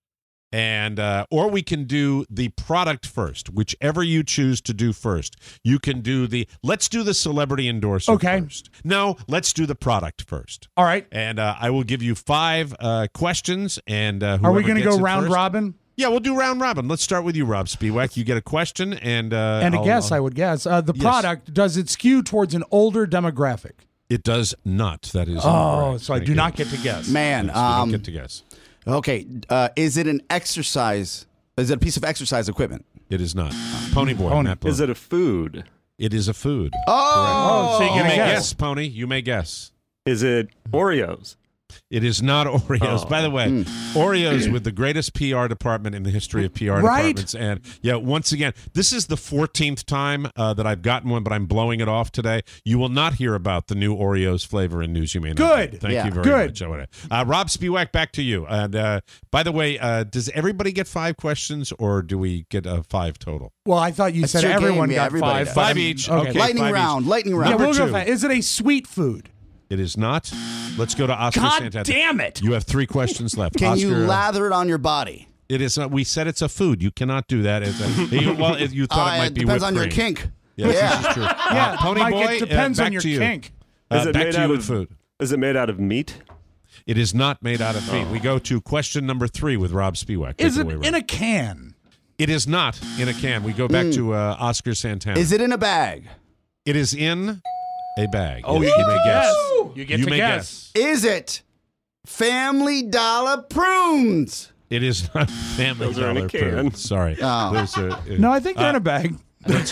and or we can do the product first, whichever you choose to do first. You can do let's do the celebrity endorser first. No, let's do the product first. All right. And I will give you 5 questions, and are we going to go round robin? Yeah, we'll do round robin. Let's start with you, Rob Spiewak. You get a question and a guess. I would guess the product, does it skew towards an older demographic? It does not. That is. Oh, so I do not get to guess. Man, Yes, we don't get to guess. Okay, is it an exercise? Is it a piece of exercise equipment? It is not. Pony Boy. Matt Bloom. Is it a food? It is a food. Oh, so you may guess, Pony. You may guess. Is it Oreos? It is not Oreos. Oh. By the way, Oreos with the greatest PR department in the history of PR departments. And yeah, once again, this is the 14th time that I've gotten one, but I'm blowing it off today. You will not hear about the new Oreos flavor in news you may not know. Good. Thank you very much. Rob Spiewak, back to you. And by the way, does everybody get 5 questions or do we get 5 total? Well, I thought you said everyone got 5. 5 each. Okay. Lightning 5 round. each. Lightning round. Yeah, we'll Number go 5. Is it a sweet food? It is not. Let's go to Oscar God Santana. damn it. You have 3 questions left. Can Oscar, you lather it on your body? It is not. We said it's a food. You cannot do that. You thought it might be depends whipped on your cream. kink. Yes, Yeah. this is true. Yeah, Pony Mike, Boy, it depends back on your to you. kink. Is it back made to you out with of food. Is it made out of meat? It is not made out of meat. We go to question number 3 with Rob Spiewak. Is it in a can? It is not in a can. We go back to Oscar Santana. Is it in a bag? It is in a bag. Oh, Yes, you may get to guess. You get to may guess. Is it Family Dollar prunes? It is not Family Those are in a Dollar can. prunes. Sorry. Oh. Those are, No, I think they're in a bag. Let's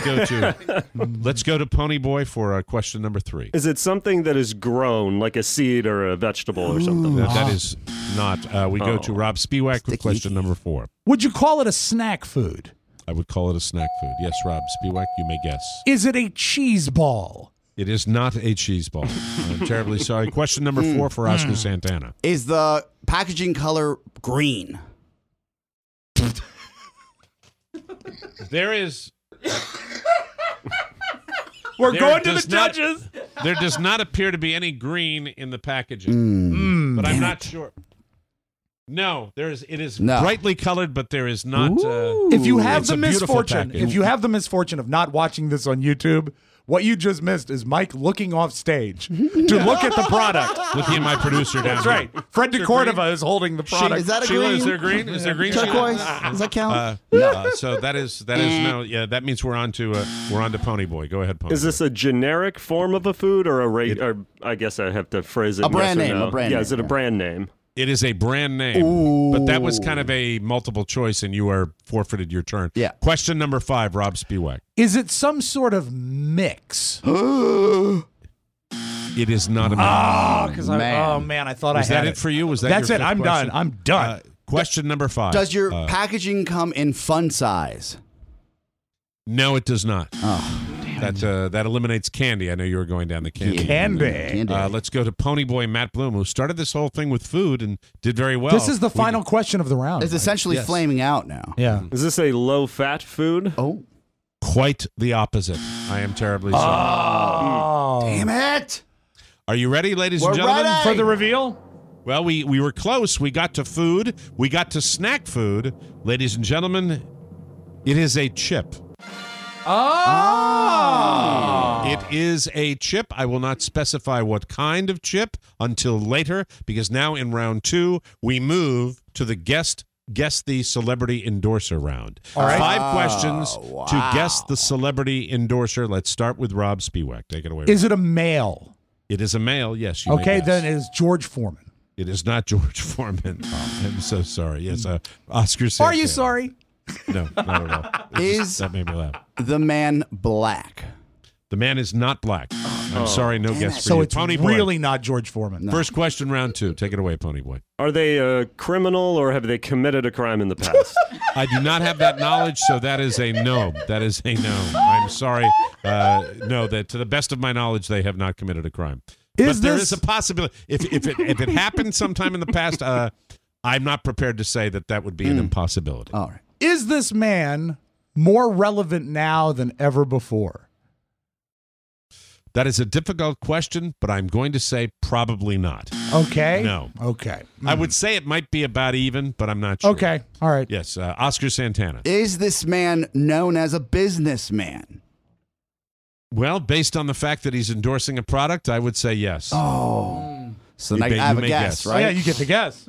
go to Pony Boy for question number 3. Is it something that is grown, like a seed or a vegetable or something? That is not. We go to Rob Spiewak with question number 4. Would you call it a snack food? I would call it a snack food. Yes, Rob Spiewak, you may guess. Is it a cheese ball? It is not a cheese ball. I'm terribly sorry. Question number 4 for Oscar Santana. Is the packaging color green? There is. We're There going to the does not- judges. There does not appear to be any green in the packaging, but I'm not sure. No, it is No. brightly colored, but there is not. If you have it's the a beautiful misfortune, package. if you have the misfortune of not watching this on YouTube, what you just missed is Mike looking off stage to look at the product. Looking at my producer down That's here. right. Fred DeCordova is holding the product. Is that a Sheila, green? is there green? Is there green? Turquoise? Sheila? Does that count? So that is no. Yeah, that means we're on to Pony Boy. Go ahead, Pony. Is this a generic form of a food or or I guess I have to phrase it A brand yes or name, no. a brand yeah, name, is it a yeah. brand name? It is a brand name, but that was kind of a multiple choice, and you are forfeited your turn. Yeah. Question number 5, Rob Spiewak. Is it some sort of mix? It is not a Oh, because I thought Was I had that it for you? Was that That's your it. fifth I'm question? done. I'm done. Question number 5. Does your packaging come in fun size? No, it does not. Oh, that eliminates candy. I know you were going down the candy. Candy. Let's go to Pony Boy Matt Bloom, who started this whole thing with food and did very well. This is the final question of the round. It's essentially Yes. flaming out now. Yeah. Is this a low-fat food? Oh. Quite the opposite. I am terribly sorry. Damn it! Are you ready, ladies We're and gentlemen? ready. For the reveal? Well, we were close. We got to food. We got to snack food. Ladies and gentlemen, it is a chip. It is a chip. I will not specify what kind of chip until later, because now in round 2, we move to the Guess the Celebrity Endorser round. All right. 5 questions to guess the celebrity endorser. Let's start with Rob Spiewak. Take it away. Is it a male? It is a male, yes. You may Okay, guess. then it is George Foreman. It is not George Foreman. I'm so sorry. Yes, Oscar Santana. Are you sorry? No, not at all. That made me laugh. The man black? The man is not black. I'm sorry, no guess for So you. it's Pony Boy. really not George Foreman. First question, round 2. Take it away, Pony Boy. Are they a criminal or have they committed a crime in the past? I do not have that knowledge, so that is a no. That is a no. I'm sorry. No, that to the best of my knowledge, they have not committed a crime. But there is a possibility. If it happened sometime in the past, I'm not prepared to say that would be an impossibility. All right. Is this man more relevant now than ever before? That is a difficult question, but I'm going to say probably not. Okay. No. Okay. I would say it might be about even, but I'm not sure. Okay. All right. Yes, Oscar Santana. Is this man known as a businessman? Well, based on the fact that he's endorsing a product, I would say yes. Oh. So I You have a may guess, Oh, right? yeah, you get the guess.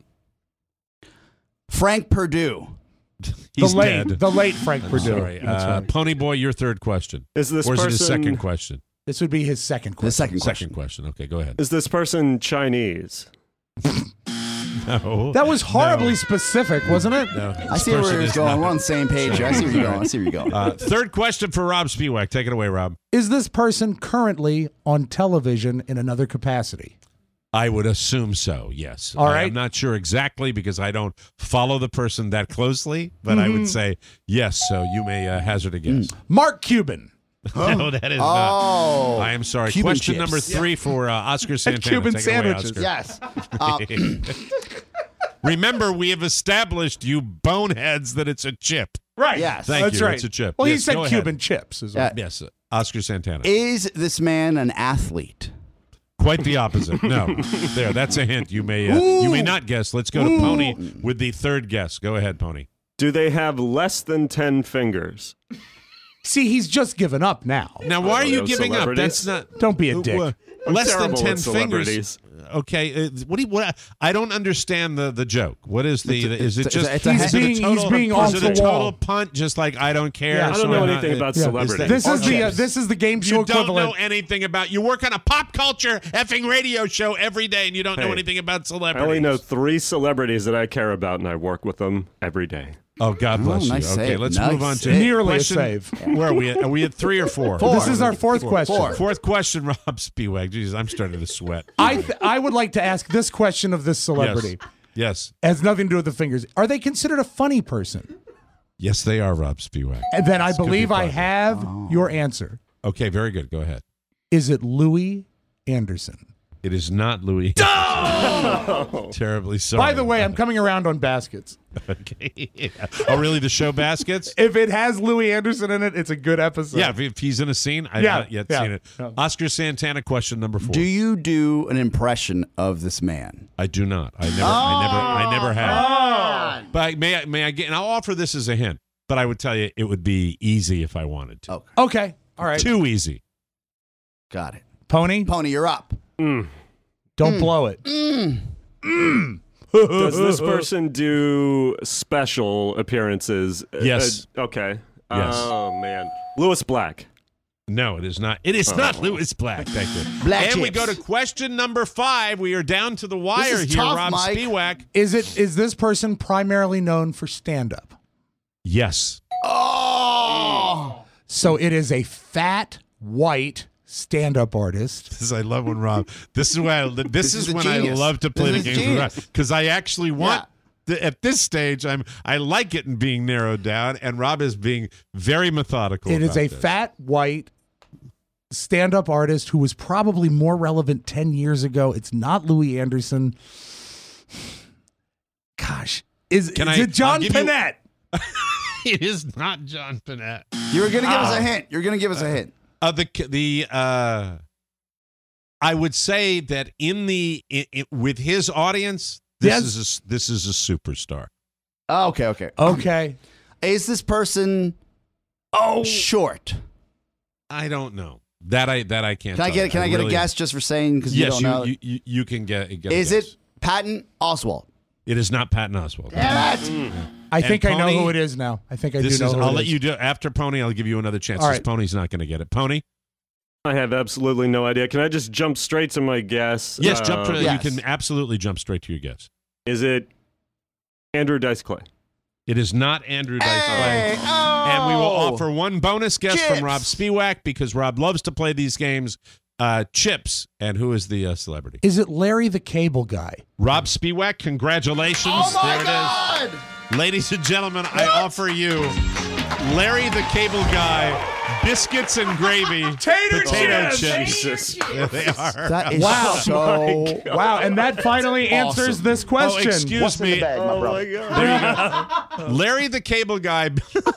Frank Perdue. He's dead. The late Frank I'm Perdue. sorry. That's right. Pony Boy, your third question. Is this or is it his person- second question? This would be his second question. The second question. Second question. Okay, go ahead. Is this person Chinese? No. That was horribly specific, wasn't it? No. I see where he's going. We're on the same page here. I see where you're going. I see where you're going. Third question for Rob Spiewak. Take it away, Rob. Is this person currently on television in another capacity? I would assume so, yes. All right. I'm not sure exactly because I don't follow the person that closely, but I would say yes, so you may hazard a guess. Mark Cuban. No, that is not. I am sorry. Cuban Question chips. number 3 for Oscar Santana. Cuban Take it away, sandwiches. Oscar. Yes. Remember, we have established, you boneheads, that it's a chip. Right. Yes. Thank That's you. right. It's a chip. Well, Yes, he said go ahead. Cuban chips. As well. Yes, Oscar Santana. Is this man an athlete? Quite the opposite. No. There, that's a hint. You may not guess. Let's go to Pony with the third guess. Go ahead, Pony. Do they have less than 10 fingers? See, he's just given up now. Now, why are you those giving up? celebrities? That's not. Don't be a dick. Less than terrible 10 with fingers. celebrities. Okay. What? I don't understand the joke. What is the? Is it just? it's a- is it a he's total- being is off it the a total wall. punt? Just like I don't care. Yeah, I so don't know I'm anything not- about is celebrities. that- This is the game show You don't equivalent. know anything about. You work on a pop culture effing radio show every day, and you don't know Hey, anything about I celebrities. only know 3 celebrities that I care about, and I work with them every day. Oh, God bless nice you. Okay, save. let's Nice move on to save. Nearly a question. save. Where are we at? Are we at 3 or 4? This is our fourth question. Fourth question, Rob Spiewak. Jeez, I'm starting to sweat. I would like to ask this question of this celebrity. Yes. It has nothing to do with the fingers. Are they considered a funny person? Yes, they are, Rob Spiewak. And then I This could be believe I fun. have your answer. Okay, very good. Go ahead. Is it Louis Anderson? It is not Louis. Oh! Terribly sorry. By the way, I'm coming around on baskets. Okay. Oh, really? The show Baskets? If it has Louis Anderson in it, it's a good episode. Yeah, if he's in a scene, I've not yet seen it. Yeah. Oscar Santana, question number 4. Do you do an impression of this man? I do not. I never have. But may I get? And I'll offer this as a hint. But I would tell you, it would be easy if I wanted to. Okay. All right. Too easy. Got it. Pony, you're up. Don't blow it. Does this person do special appearances? Yes. Okay. Yes. Oh, man. Louis Black. No, it is not. It is not Louis Black. Thank you. Black and we chips. go to question number 5. We are down to the wire is here, tough, Rob Mike. Spiewak. Is this person primarily known for stand-up? Yes. Oh! So it is a fat, white stand-up artist. I love when Rob. This is why. This is when I love to play the game because I actually want. At this stage, I like it being narrowed down, and Rob is being very methodical. It is about a this. fat, white stand-up artist who was probably more relevant 10 years ago. It's not Louis Anderson. Gosh, is it John Panette? It is not John Panette. You were going to give us a hint. You're going to give us a hint. I would say that with his audience, this is a superstar. Oh, okay. Okay. Is this person short? I don't know. That I can't. Can I get a guess just for saying because you don't know? You can get. Is it Patton Oswalt? It is not Patton Oswalt. Damn it! I think I know Pony, who it is now. I think I do know who I'll it let is. you do after Pony. I'll give you another chance. All This right. Pony's not going to get it. Pony. I have absolutely no idea. Can I just jump straight to my guess? Yes, You can absolutely jump straight to your guess. Is it Andrew Dice Clay? It is not Andrew Dice Clay. And we will offer one bonus guess from Rob Spiewak because Rob loves to play these games. Chips. And who is the celebrity? Is it Larry the Cable Guy? Rob Spiewak, congratulations. Oh my there God! It is. Ladies and gentlemen, I offer you Larry the Cable Guy, biscuits and gravy, potato chips. Jesus. There they are. That is Wow, and that finally answers this question. Oh, excuse me. Oh, my God. There you go. Larry the Cable Guy.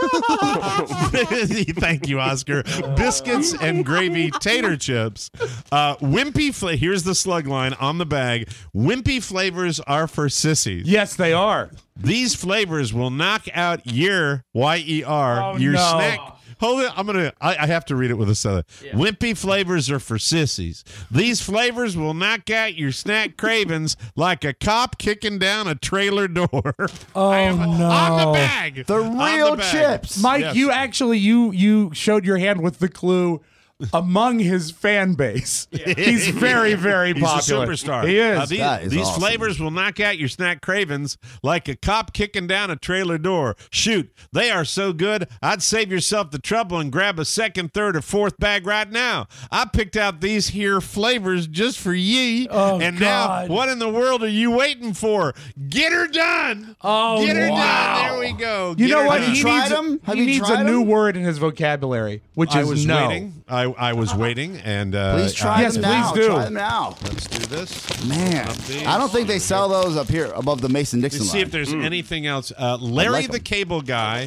Thank you, Oscar. Biscuits and gravy tater chips. Wimpy here's the slug line on the bag. Wimpy flavors are for sissies. Yes, they are. These flavors will knock out your Oh, your no. snack. Hold it. I have to read it with a southern. Wimpy flavors are for sissies. These flavors will knock out your snack cravings like a cop kicking down a trailer door. Oh, no. On the bag. The real chips. Mike, Yes. you actually you showed your hand with the clue among his fan base. He's very, very popular. He's a superstar. He is. These flavors will knock out your snack cravings like a cop kicking down a trailer door. Shoot, they are so good, I'd save yourself the trouble and grab a second, third, or fourth bag right now. I picked out these here flavors just for ye. Oh, and God. now, what in the world are you waiting for? Get her done. Oh, Get her wow. done. There we go. You Get know her what? done. He needs a new word in his vocabulary, which I is was no. waiting. I was waiting, and Please try them now. please do. Try them now. Let's do this. Man, I don't think they sell those up here above the Mason-Dixon Let's line. see if there's anything else. Larry like the 'em. Cable Guy.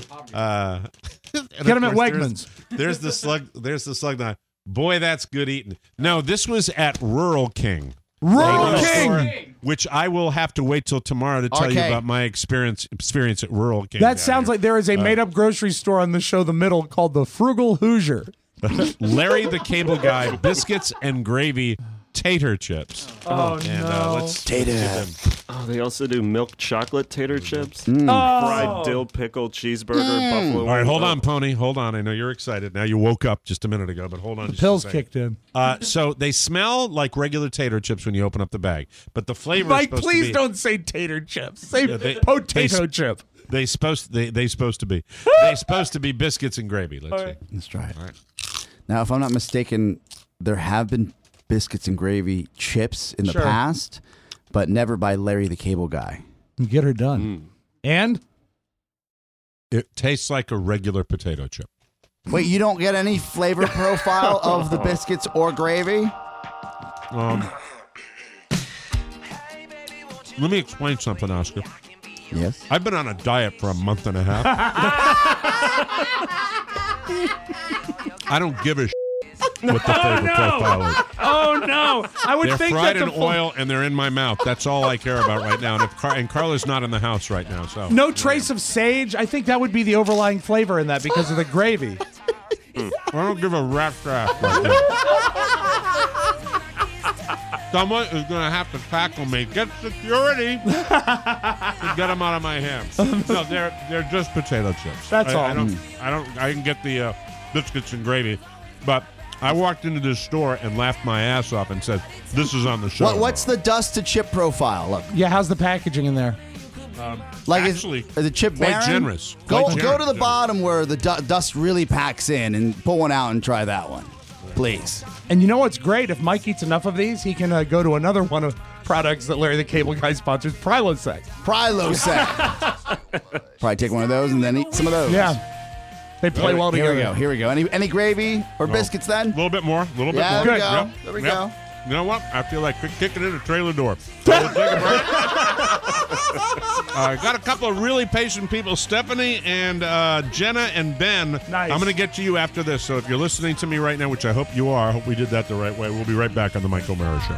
Get him at Wegmans. There's the slug. There's the slug knife. Boy, that's good eating. No, this was at Rural King. Rural King. Which I will have to wait till tomorrow to tell you Okay. about my experience at Rural King. That sounds like there is a made-up grocery store on the show The Middle called the Frugal Hoosier. Larry the Cable Guy, biscuits and gravy, tater chips. Oh, and, no. let's get them. Oh, they also do milk chocolate tater chips, Oh. fried dill pickle cheeseburger, buffalo. All right, wing. hold on, Pony. Hold on. I know you're excited. Now you woke up just a minute ago, but hold on. The just pills a second. kicked in. So they smell like regular tater chips when you open up the bag, but the flavor. Mike, is supposed please to be, don't say tater chips. Say Yeah, potato chip. They supposed to be biscuits and gravy. Let's see. Let's try it. All right. Now, if I'm not mistaken, there have been biscuits and gravy chips in the Sure. past, but never by Larry the Cable Guy. Get her done. And It tastes like a regular potato chip. Wait, you don't get any flavor profile of the biscuits or gravy? Let me explain something, Oscar. Yes. I've been on a diet for a month and a half. I don't give a what the flavor profile is. Oh no! I would They're think fried that's in oil and they're in my mouth. That's all I care about right now. And Carla's not in the house right now, so no trace of sage. I think that would be the overlying flavor in that because of the gravy. I don't give a rat's ass right now. Someone is going to have to tackle me. Get security to get them out of my hands. No, they're just potato chips. That's all. I can get the biscuits and gravy, but I walked into this store and laughed my ass off and said, "This is on the show." What's the dust to chip profile? Look. Yeah, how's the packaging in there? Actually, is the chip quite barren? generous. Go Quite to the generous. bottom where the dust really packs in and pull one out and try that one, please. And you know what's great? If Mike eats enough of these, he can go to another one of products that Larry the Cable Guy sponsors, Prilosec. Probably take one of those and then eat some of those. Yeah. They play well together. Here we go. Any gravy or biscuits then? A little bit more. There we go. Yep. There we go. You know what? I feel like kicking in a trailer door. So we'll take a break. Got a couple of really patient people, Stephanie and Jenna and Ben. Nice. I'm going to get to you after this. So if you're listening to me right now, which I hope you are, I hope we did that the right way. We'll be right back on the Mike O'Mara Show.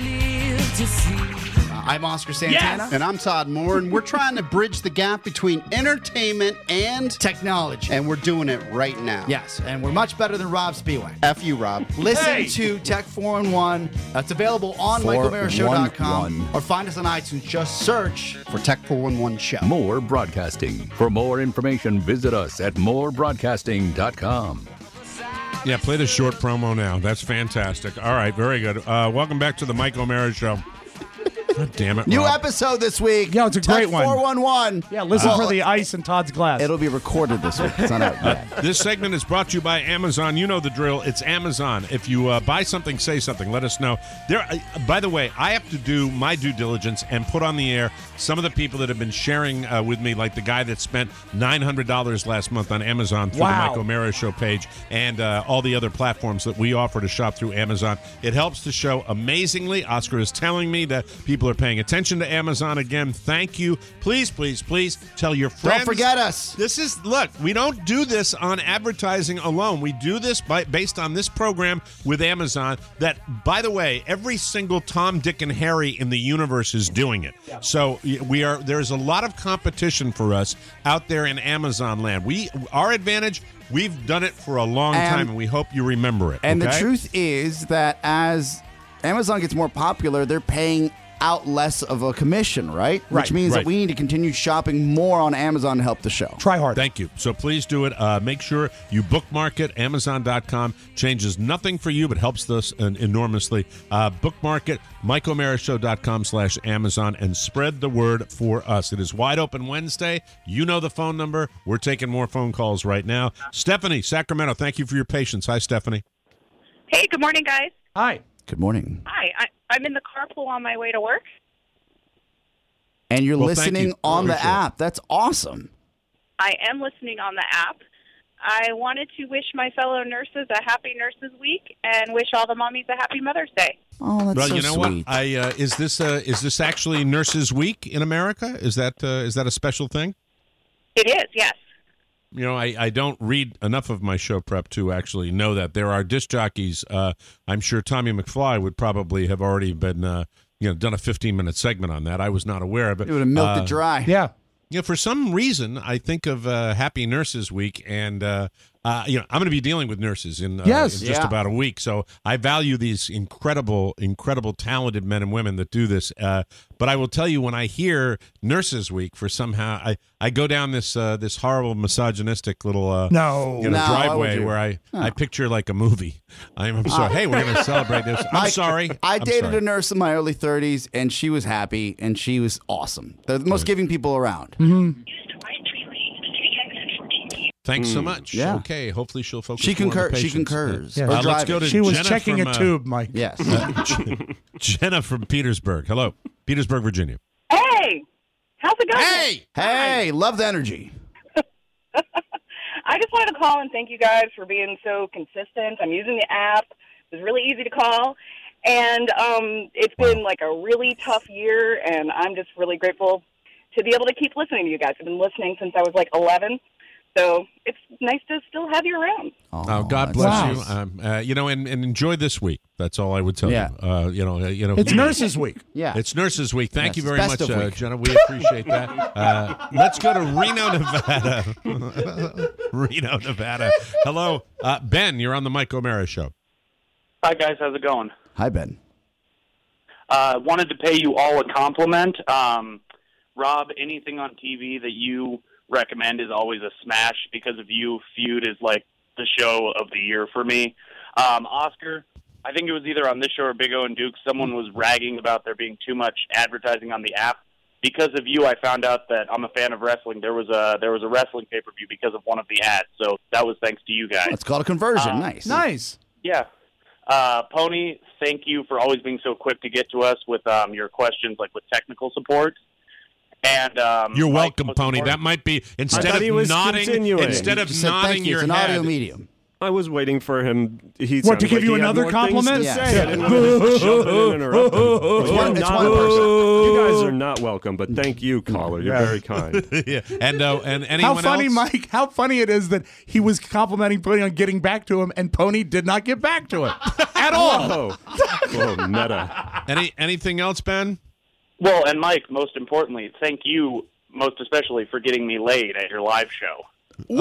I'm Oscar Santana. Yes. And I'm Todd Moore, and we're trying to bridge the gap between entertainment and technology. And we're doing it right now. Yes, and we're much better than Rob Spiewak. F you, Rob. Listen to Tech 411. That's available on MikeO'MaraShow.com or find us on iTunes. Just search for Tech 411 Show. More Broadcasting. For more information, visit us at morebroadcasting.com. Yeah, play the short promo now. That's fantastic. All right, very good. Welcome back to the Mike O'Mara Show. God damn it, New Rob. episode this week. Yeah, it's a great one. 411. Yeah, listen for the ice in Todd's glass. It'll be recorded this week. It's not out yet. This segment is brought to you by Amazon. You know the drill. It's Amazon. If you buy something, say something. Let us know. By the way, I have to do my due diligence and put on the air some of the people that have been sharing with me, like the guy that spent $900 last month on Amazon through the Mike O'Mara Show page and all the other platforms that we offer to shop through Amazon. It helps the show amazingly. Oscar is telling me that people are paying attention to Amazon again. Thank you. Please, please, please tell your friends. Don't forget us. Look, we don't do this on advertising alone. We do this based on this program with Amazon that, by the way, every single Tom, Dick, and Harry in the universe is doing it. Yeah. So there's a lot of competition for us out there in Amazon land. Our advantage, we've done it for a long time, and we hope you remember it. And okay? the truth is that as Amazon gets more popular, they're paying out less of a commission, right? Which means that we need to continue shopping more on Amazon to help the show. Try hard. Thank you. So please do it. Make sure you bookmark it. Amazon.com changes nothing for you, but helps us enormously. Bookmark it. MikeO'MaraShow.com/Amazon and spread the word for us. It is Wide Open Wednesday. You know the phone number. We're taking more phone calls right now. Stephanie, Sacramento, thank you for your patience. Hi, Stephanie. Hey, good morning, guys. Hi. Good morning. Hi. I'm in the carpool on my way to work. And you're listening on the app. That's awesome. I am listening on the app. I wanted to wish my fellow nurses a happy Nurses Week and wish all the mommies a happy Mother's Day. Oh, that's well, so you know sweet. what? Is this actually Nurses Week in America? Is that a special thing? It is, yes. You know, I don't read enough of my show prep to actually know that there are disc jockeys. I'm sure Tommy McFly would probably have already been, done a 15-minute segment on that. I was not aware of it. It would have milked it dry. Yeah. For some reason, I think of Happy Nurses Week, and I'm going to be dealing with nurses in just about a week. So I value these incredible, talented men and women that do this. But I will tell you, when I hear Nurses Week, I go down this horrible misogynistic little driveway where I picture like a movie. I'm sorry. Hey, we're going to celebrate this. I'm sorry. I dated a nurse in my early 30s, and she was happy, and she was awesome. They're the most giving people around. Mm-hmm. Thanks so much. Yeah. Okay. Hopefully she'll focus. She more on the She patients. concurs. Yeah. Let's go to she was Jenna checking from, a tube, Mike. Yes. Jenna from Petersburg. Hello, Petersburg, Virginia. Hey, how's it going? Hey, love the energy. I just wanted to call and thank you guys for being so consistent. I'm using the app. It was really easy to call. And it's been like a really tough year, and I'm just really grateful to be able to keep listening to you guys. I've been listening since I was like 11. So it's nice to still have you around. Oh, God bless you. And enjoy this week. That's all I would tell you. It's Nurses Week. Yeah, it's Nurses Week. Thank you very much, week. Jenna. We appreciate that. Let's go to Reno, Nevada. Reno, Nevada. Hello, Ben. You're on the Mike O'Mara Show. Hi guys, how's it going? Hi, Ben. Wanted to pay you all a compliment. Rob, anything on TV that you recommend is always a smash. Because of you, Feud is like the show of the year for me. Oscar, I think it was either on this show or Big O and Duke, someone was ragging about there being too much advertising on the app. Because of you, I found out that I'm a fan of wrestling. There was a wrestling pay-per-view because of one of the ads. So that was thanks to you guys. It's called a conversion. Nice. Yeah. Pony, thank you for always being so quick to get to us with your questions, like with technical support. And you're welcome, Pony. That might be instead of nodding your head. Medium. I was waiting for him. What, to give you another compliment? Yeah. I didn't want to jump in and interrupt him. It's one person. You guys are not welcome, but thank you, caller. You're very kind. Yeah. And anyone how funny, else? Mike? How funny it is that he was complimenting Pony on getting back to him, and Pony did not get back to him at all. Whoa, meta. Anything else, Ben? Well, and Mike, most importantly, thank you most especially for getting me laid at your live show. Whoa!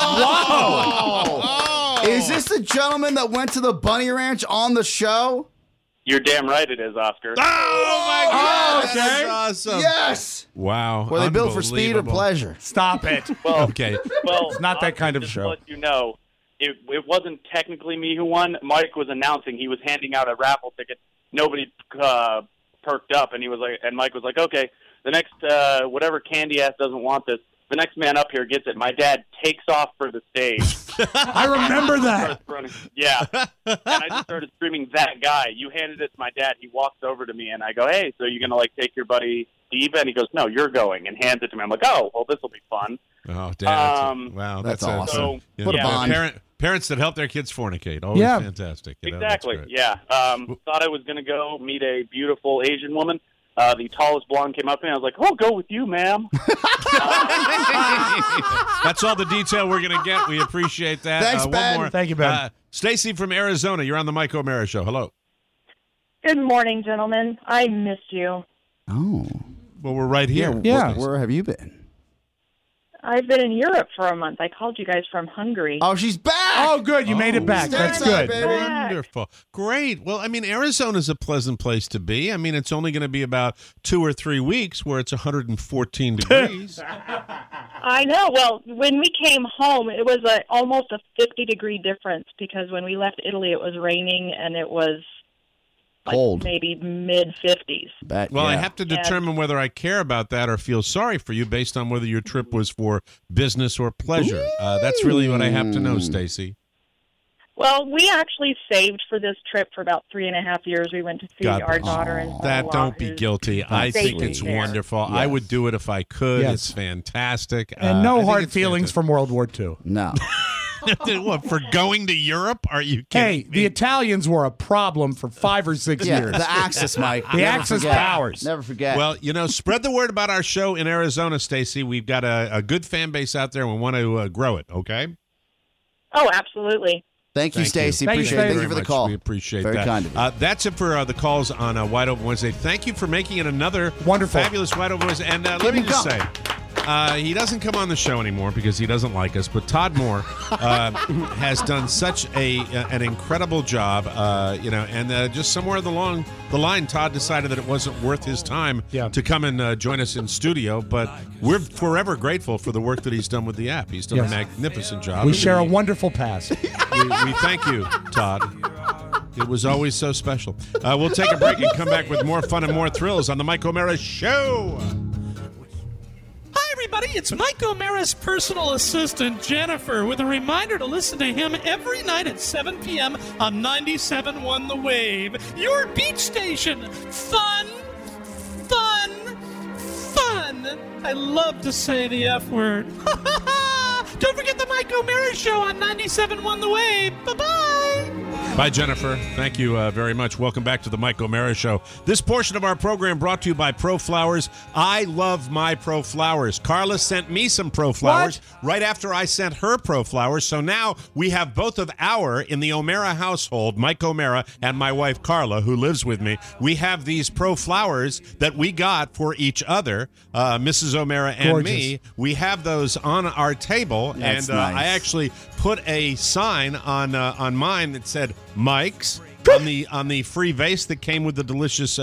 Is this the gentleman that went to the Bunny Ranch on the show? You're damn right it is, Oscar. Oh, my God. Okay. That's awesome. Yes. Wow. Were they built for speed or pleasure? Stop it. Well, okay. Well, it's not that kind of just show. To let you know, it wasn't technically me who won. Mike was announcing. He was handing out a raffle ticket. Nobody perked up, and Mike was like, okay, the next whatever candy ass doesn't want this, the next man up here gets it. My dad takes off for the stage. I remember that. Yeah, and I just started screaming, "That guy!" You handed it to my dad. He walks over to me, and I go, "Hey, so you gonna take your buddy Steve?" And he goes, "No, you're going," and hands it to me. I'm like, "Oh, well, this will be fun." Oh, Dad! Wow, that's awesome. So, what a bond. Parents that help their kids fornicate, always fantastic. Exactly. Yeah. Thought I was going to go meet a beautiful Asian woman. The tallest blonde came up to me. I was like, "I'll go with you, ma'am." That's all the detail we're going to get. We appreciate that. Thanks, Ben. One more. Thank you, Ben. Stacy from Arizona, you're on the Mike O'Mara Show. Hello. Good morning, gentlemen. I missed you. Oh. Well, we're right here. Yeah. Where have you been? I've been in Europe for a month. I called you guys from Hungary. Oh, she's back. Oh, good. You made it back. That's good. Wonderful. Great. Well, I mean, Arizona's a pleasant place to be. I mean, it's only going to be about 2 or 3 weeks where it's 114 degrees. I know. Well, when we came home, it was almost a 50-degree difference because when we left Italy, it was raining and it was cold, maybe mid-50s. Well, I have to determine whether I care about that or feel sorry for you based on whether your trip was for business or pleasure. That's really what I have to know, Stacy. Well, we actually saved for this trip for about 3.5 years. We went to see our daughter in that. Don't be guilty. I think it's wonderful. Yes. I would do it if I could. Yes. It's fantastic. And no hard feelings from World War II. No. What, for going to Europe? Are you kidding Hey, the Italians were a problem for 5 or 6 years. The Axis, Mike. The Axis powers. Never forget. Well, spread the word about our show in Arizona, Stacy. We've got a good fan base out there, and we want to grow it, okay? Oh, absolutely. Thank you, Stacy. Appreciate it. Thank you for the call. We appreciate Very that. kind of you. That's it for the calls on Wide Open Wednesday. Thank you for making it another wonderful, fabulous Wide Open Wednesday. And let me just say, he doesn't come on the show anymore because he doesn't like us, but Todd Moore has done such an incredible job, and just somewhere along the line, Todd decided that it wasn't worth his time to come and join us in studio, but we're forever grateful for the work that he's done with the app. He's done a magnificent job. We share a wonderful past. We thank you, Todd. It was always so special. We'll take a break and come back with more fun and more thrills on the Mike O'Mara Show. Hi, everybody. It's Mike O'Mara's personal assistant, Jennifer, with a reminder to listen to him every night at 7 p.m. on 97.1 The Wave, your beach station. Fun, fun, fun. I love to say the F word. Don't forget the Mike O'Mara Show on 97.1 The Wave. Bye-bye. Bye, Jennifer. Thank you very much. Welcome back to the Mike O'Mara Show. This portion of our program brought to you by Pro Flowers. I love my Pro Flowers. Carla sent me some Pro Flowers right after I sent her Pro Flowers. So now we have both of our, in the O'Mara household, Mike O'Mara and my wife Carla, who lives with me. We have these Pro Flowers that we got for each other, Mrs. O'Mara and me. We have those on our table. That's and nice. I actually put a sign on mine that said Mike's on the free vase that came with the delicious,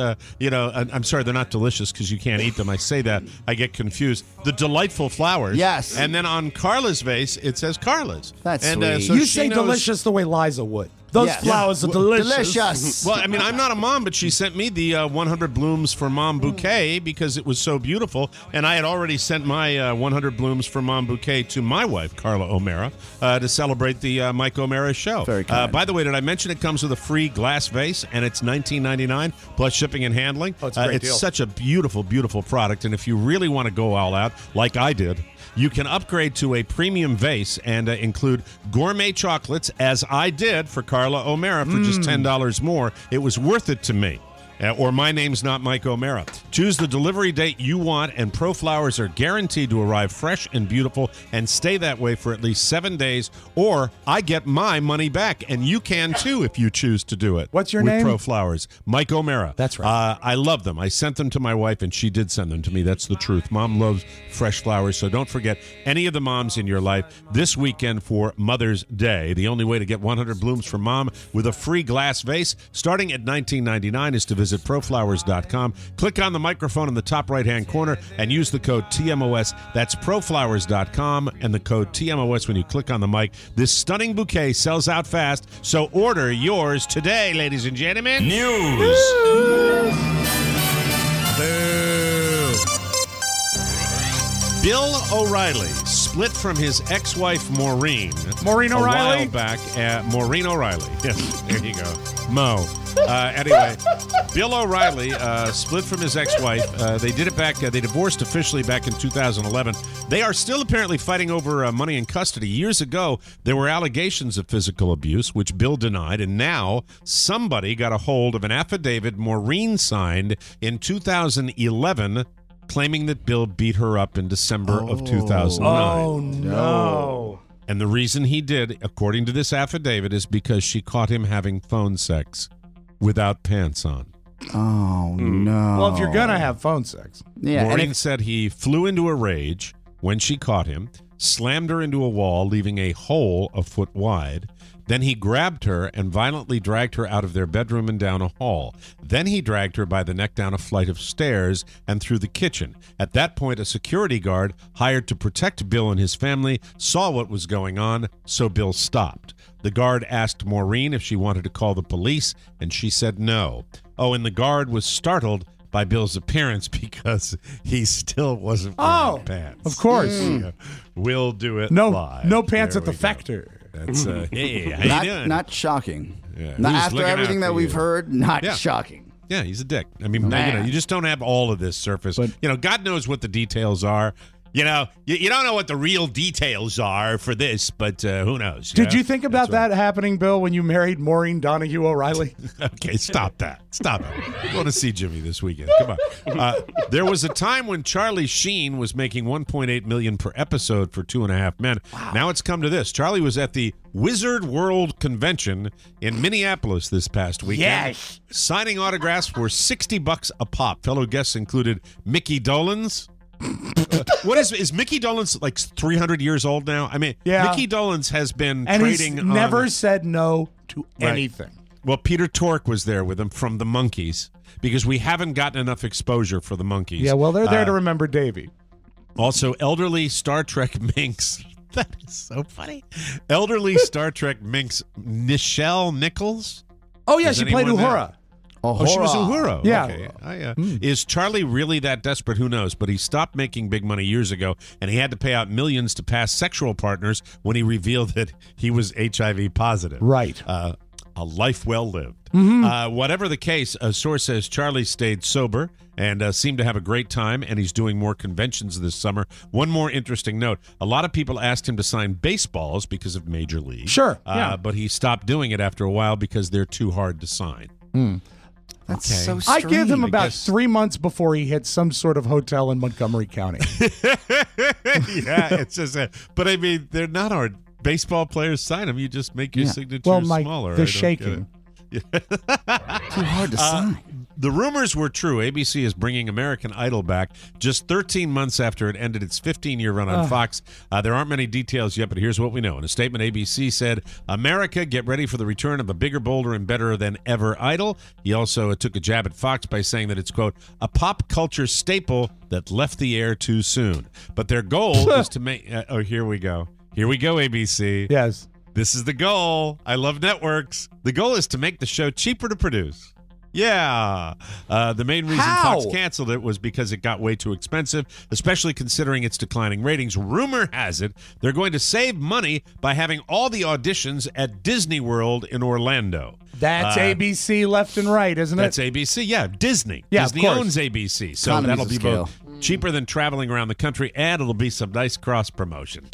I'm sorry, they're not delicious because you can't eat them. I say that, I get confused. The delightful flowers. Yes. And then on Carla's vase, it says Carla's. That's and, sweet. You say delicious the way Liza would. Those flowers are delicious. Delicious. Well, I mean, I'm not a mom, but she sent me the 100 Blooms for Mom bouquet because it was so beautiful. And I had already sent my 100 Blooms for Mom bouquet to my wife, Carla O'Mara, to celebrate the Mike O'Mara show. Very kind. By the way, did I mention it comes with a free glass vase, and it's $19.99 plus shipping and handling? Oh, it's a great deal. Such a beautiful, beautiful product. And if you really want to go all out, like I did, you can upgrade to a premium vase and include gourmet chocolates, as I did for Carla O'Mara for just $10 more. It was worth it to me. Or my name's not Mike O'Mara. Choose the delivery date you want, and Pro Flowers are guaranteed to arrive fresh and beautiful and stay that way for at least 7 days, or I get my money back, and you can too if you choose to do it. What's your with name? Pro Flowers. Mike O'Mara. That's right. I love them. I sent them to my wife, and she did send them to me. That's the truth. Mom loves fresh flowers, so don't forget any of the moms in your life this weekend for Mother's Day. The only way to get 100 Blooms for Mom with a free glass vase starting at $19.99 is to visit proflowers.com. Click on the microphone in the top right-hand corner and use the code TMOS. That's proflowers.com and the code TMOS when you click on the mic. This stunning bouquet sells out fast, so order yours today, ladies and gentlemen. News. Boo. Bill O'Reilly split from his ex-wife Maureen. Maureen O'Reilly? A while back. Maureen O'Reilly. Yes, there you go. Mo. Anyway, Bill O'Reilly split from his ex-wife. They did it back. They divorced officially back in 2011. They are still apparently fighting over money in custody. Years ago, there were allegations of physical abuse, which Bill denied, and now somebody got a hold of an affidavit Maureen signed in 2011 claiming that Bill beat her up in December of 2009. Oh, no. And the reason he did, according to this affidavit, is because she caught him having phone sex without pants on. Oh, no. Well, if you're going to have phone sex. Yeah. Maureen said he flew into a rage when she caught him, slammed her into a wall, leaving a hole a foot wide. Then he grabbed her and violently dragged her out of their bedroom and down a hall. Then he dragged her by the neck down a flight of stairs and through the kitchen. At that point, a security guard hired to protect Bill and his family saw what was going on, so Bill stopped. The guard asked Maureen if she wanted to call the police, and she said no. Oh, and the guard was startled by Bill's appearance because he still wasn't wearing pants. Of course. We'll do it No, live. no pants There at the we go. factor. That's hey, how you doing? Not shocking. Yeah. Not Who's after looking everything out that for we've you? heard, not Yeah. shocking. Yeah, he's a dick. I mean, you just don't have all of this surface. God knows what the details are. You don't know what the real details are for this, but who knows? Did you think about that happening, Bill, when you married Maureen Donahue O'Reilly? Okay, stop that. Stop it. Go to see Jimmy this weekend. Come on. There was a time when Charlie Sheen was making $1.8 million per episode for 2.5 Men. Wow. Now it's come to this. Charlie was at the Wizard World Convention in Minneapolis this past weekend. Yes. Signing autographs for $60 a pop. Fellow guests included Mickey Dolenz. What is Mickey Dolenz like 300 years old now? I mean, Yeah. Mickey Dolenz has been And trading he's never on, said no to Right. anything. Well, Peter Tork was there with him from the Monkees because we haven't gotten enough exposure for the Monkees. Yeah, well, they're there to remember Davey. Also, elderly Star Trek minx. That is so funny. Elderly Star Trek minx Nichelle Nichols. Oh, yeah, Is she played anyone there? Uhura. Oh, she was Uhura. Yeah. Okay. Is Charlie really that desperate? Who knows? But he stopped making big money years ago, and he had to pay out millions to past sexual partners when he revealed that he was HIV positive. Right. a life well lived. Mm-hmm. Whatever the case, a source says Charlie stayed sober and seemed to have a great time, and he's doing more conventions this summer. One more interesting note. A lot of people asked him to sign baseballs because of Major League. Sure, yeah. But he stopped doing it after a while because they're too hard to sign. That's Okay. so I strange. give him about guess- 3 months before he hits some sort of hotel in Montgomery County. Yeah, it's just but I mean, they're not hard. Baseball players sign them. You just make your signature Well, Mike, smaller. they're I don't shaking. get it. Too hard to sign. The rumors were true. ABC is bringing American Idol back just 13 months after it ended its 15-year run on Fox. There aren't many details yet, but here's what we know. In a statement, ABC said, America, get ready for the return of a bigger, bolder, and better than ever Idol. He also took a jab at Fox by saying that it's, quote, a pop culture staple that left the air too soon. But their goal is to make... here we go. Here we go, ABC. Yes. This is the goal. I love networks. The goal is to make the show cheaper to produce. Yeah. The main reason Fox canceled it was because it got way too expensive, especially considering its declining ratings. Rumor has it they're going to save money by having all the auditions at Disney World in Orlando. That's ABC left and right, isn't it? That's ABC. Yeah, Disney. Yeah, Disney of course. owns ABC. So Economies that'll of be scale. both cheaper than traveling around the country, and it'll be some nice cross promotion.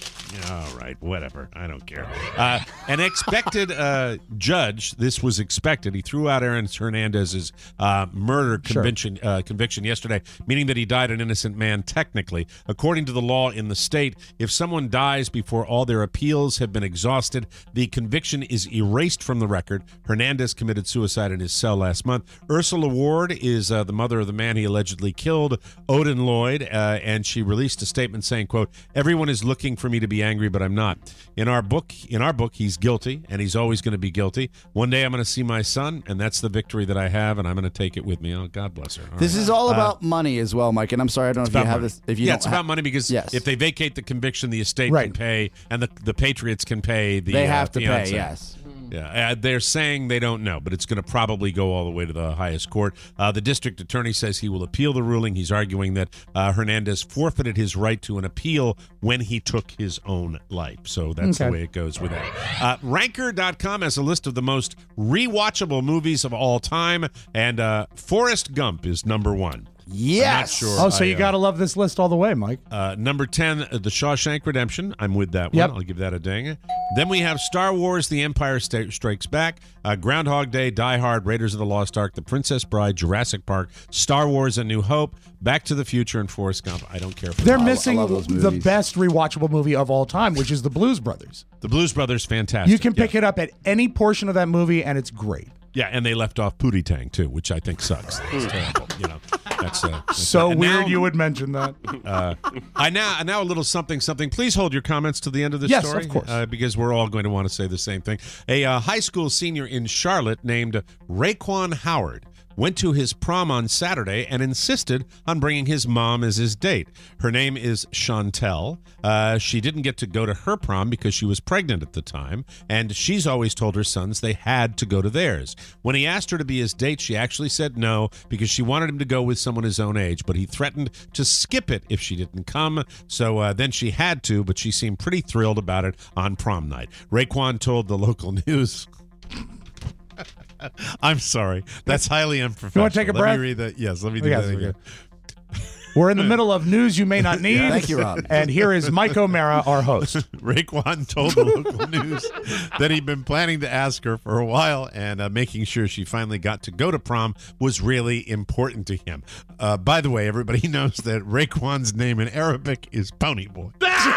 All right, whatever. I don't care. An expected judge, this was expected. He threw out Aaron Hernandez's murder conviction yesterday, meaning that he died an innocent man technically. According to the law in the state, if someone dies before all their appeals have been exhausted, the conviction is erased from the record. Hernandez committed suicide in his cell last month. Ursula Ward is the mother of the man he allegedly killed, Odin Lloyd, and she released a statement saying, quote, everyone is looking for me to be angry, but I'm not. In our book, he's guilty, and he's always going to be guilty. One day I'm going to see my son, and that's the victory that I have, and I'm going to take it with me. Oh, God bless her. This is all about money as well, Mike. And I'm sorry, I don't know if you have money. this. If you Yeah, don't it's about money because if they vacate the conviction, the estate Right. can pay, and the Patriots can pay the They have to fiance. pay, yes. Yeah, they're saying they don't know, but it's going to probably go all the way to the highest court. The district attorney says he will appeal the ruling. He's arguing that Hernandez forfeited his right to an appeal when he took his own life. So that's the way it goes with that. Ranker.com has a list of the most rewatchable movies of all time, and Forrest Gump is number one. Yes. I'm not sure. So you got to love this list all the way, Mike. Number 10, The Shawshank Redemption. I'm with that one. Yep. I'll give that a ding. Then we have Star Wars, The Empire Strikes Back, Groundhog Day, Die Hard, Raiders of the Lost Ark, The Princess Bride, Jurassic Park, Star Wars, A New Hope, Back to the Future, and Forrest Gump. I don't care for They're that. missing I love those the movies. best rewatchable movie of all time, which is The Blues Brothers. The Blues Brothers, fantastic. You can pick it up at any portion of that movie, and it's great. Yeah, and they left off Pootie Tang, too, which I think sucks. It's terrible. You know, that's So and weird now- you would mention that. I now a little something. Please hold your comments to the end of this Yes, story. of course. Because we're all going to want to say the same thing. A high school senior in Charlotte named Raekwon Howard went to his prom on Saturday and insisted on bringing his mom as his date. Her name is Chantel. She didn't get to go to her prom because she was pregnant at the time, and she's always told her sons they had to go to theirs. When he asked her to be his date, she actually said no because she wanted him to go with someone his own age, but he threatened to skip it if she didn't come. So then she had to, but she seemed pretty thrilled about it on prom night. Raekwon told the local news... I'm sorry. That's highly unprofessional. You want to take a breath? Let me read that. Yes, let me do Yes, that okay. again. We're in the middle of news you may not need. Thank you, Rob. And here is Mike O'Mara, our host. Raekwon told the local news that he'd been planning to ask her for a while, and making sure she finally got to go to prom was really important to him. By the way, everybody knows that Raekwon's name in Arabic is Pony Boy.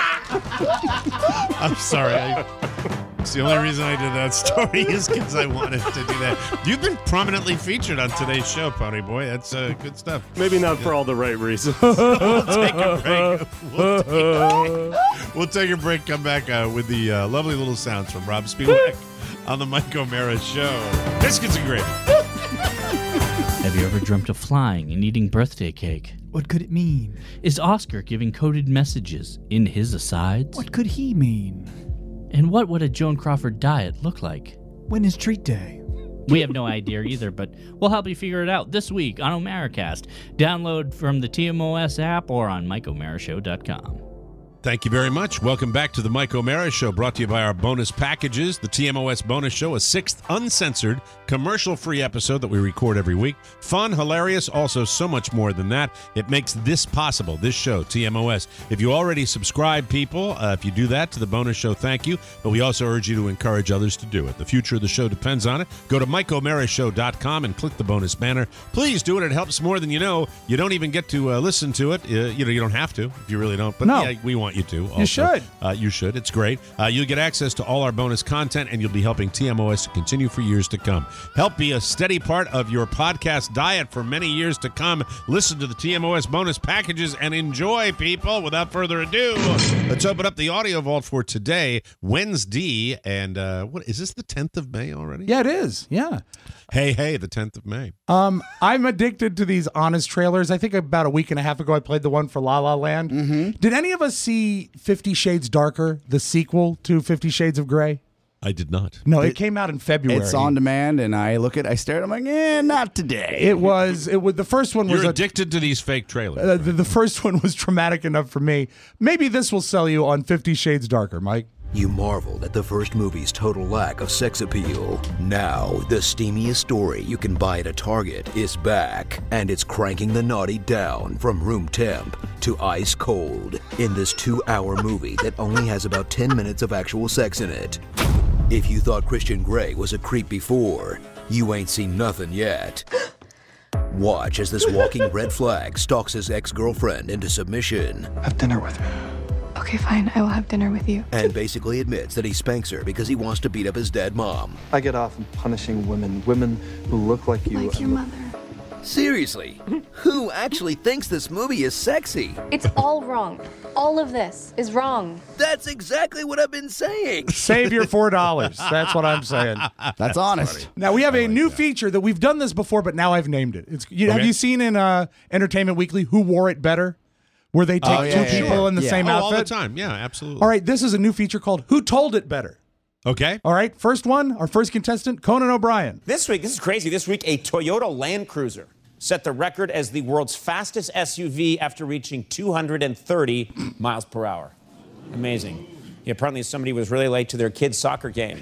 I'm sorry. It's the only reason I did that story is because I wanted to do that. You've been prominently featured on today's show, Pony Boy. That's good stuff. Maybe not for all the right reasons. We'll take a break. We'll take a break. Come back with the lovely little sounds from Rob Spielbeck on the Mike O'Mara Show. Biscuits and gravy. Have you ever dreamt of flying and eating birthday cake? What could it mean? Is Oscar giving coded messages in his asides? What could he mean? And what would a Joan Crawford diet look like? When is treat day? We have no idea either, but we'll help you figure it out this week on OmaraCast. Download from the TMOS app or on MikeOmaraShow.com. Thank you very much. Welcome back to the Mike O'Mara Show, brought to you by our bonus packages. The TMOS Bonus Show, a 6th uncensored, commercial-free episode that we record every week. Fun, hilarious, also so much more than that. It makes this possible, this show, TMOS. If you already subscribe, people, if you do that to the bonus show, thank you. But we also urge you to encourage others to do it. The future of the show depends on it. Go to MikeO'MaraShow.com and click the bonus banner. Please do it. It helps more than you know. You don't even get to listen to it. You don't have to if you really don't. But yeah, we want you to. Also. You should. You should. It's great. You'll get access to all our bonus content, and you'll be helping TMOS to continue for years to come. Help be a steady part of your podcast diet for many years to come. Listen to the TMOS bonus packages and enjoy, people. Without further ado, let's open up the audio vault for today, Wednesday. And what is this, the 10th of May already? Yeah, it is. Yeah. Hey, the 10th of May. I'm addicted to these honest trailers. I think about a week and a half ago, I played the one for La La Land. Mm-hmm. Did any of us see 50 Shades Darker, the sequel to 50 Shades of Grey? I did not. No, it came out in February. It's on demand, and I stare at it, I'm like, not today. It was the first one was You're addicted to these fake trailers. The first one was traumatic enough for me. Maybe this will sell you on 50 Shades Darker, Mike. You marveled at the first movie's total lack of sex appeal. Now, the steamiest story you can buy at a Target is back, and it's cranking the naughty down from room temp to ice cold in this 2-hour movie that only has about 10 minutes of actual sex in it. If you thought Christian Grey was a creep before, you ain't seen nothing yet. Watch as this walking red flag stalks his ex-girlfriend into submission. Have dinner with me. Okay, fine. I will have dinner with you. And basically admits that he spanks her because he wants to beat up his dead mom. I get off on punishing women who look like you. Like your mother. Seriously, who actually thinks this movie is sexy? It's all wrong. All of this is wrong. That's exactly what I've been saying. Save your $4. That's what I'm saying. That's honest. Now, we have a new feature that we've done this before, but now I've named it. Have you seen in Entertainment Weekly Who Wore It Better? Where they take two people in the same outfit? All the time. Yeah, absolutely. All right, this is a new feature called Who Told It Better? Okay. All right, first one, our first contestant, Conan O'Brien. This is crazy. This week, a Toyota Land Cruiser set the record as the world's fastest SUV after reaching 230 miles per hour. Amazing. Yeah, apparently somebody was really late to their kid's soccer game.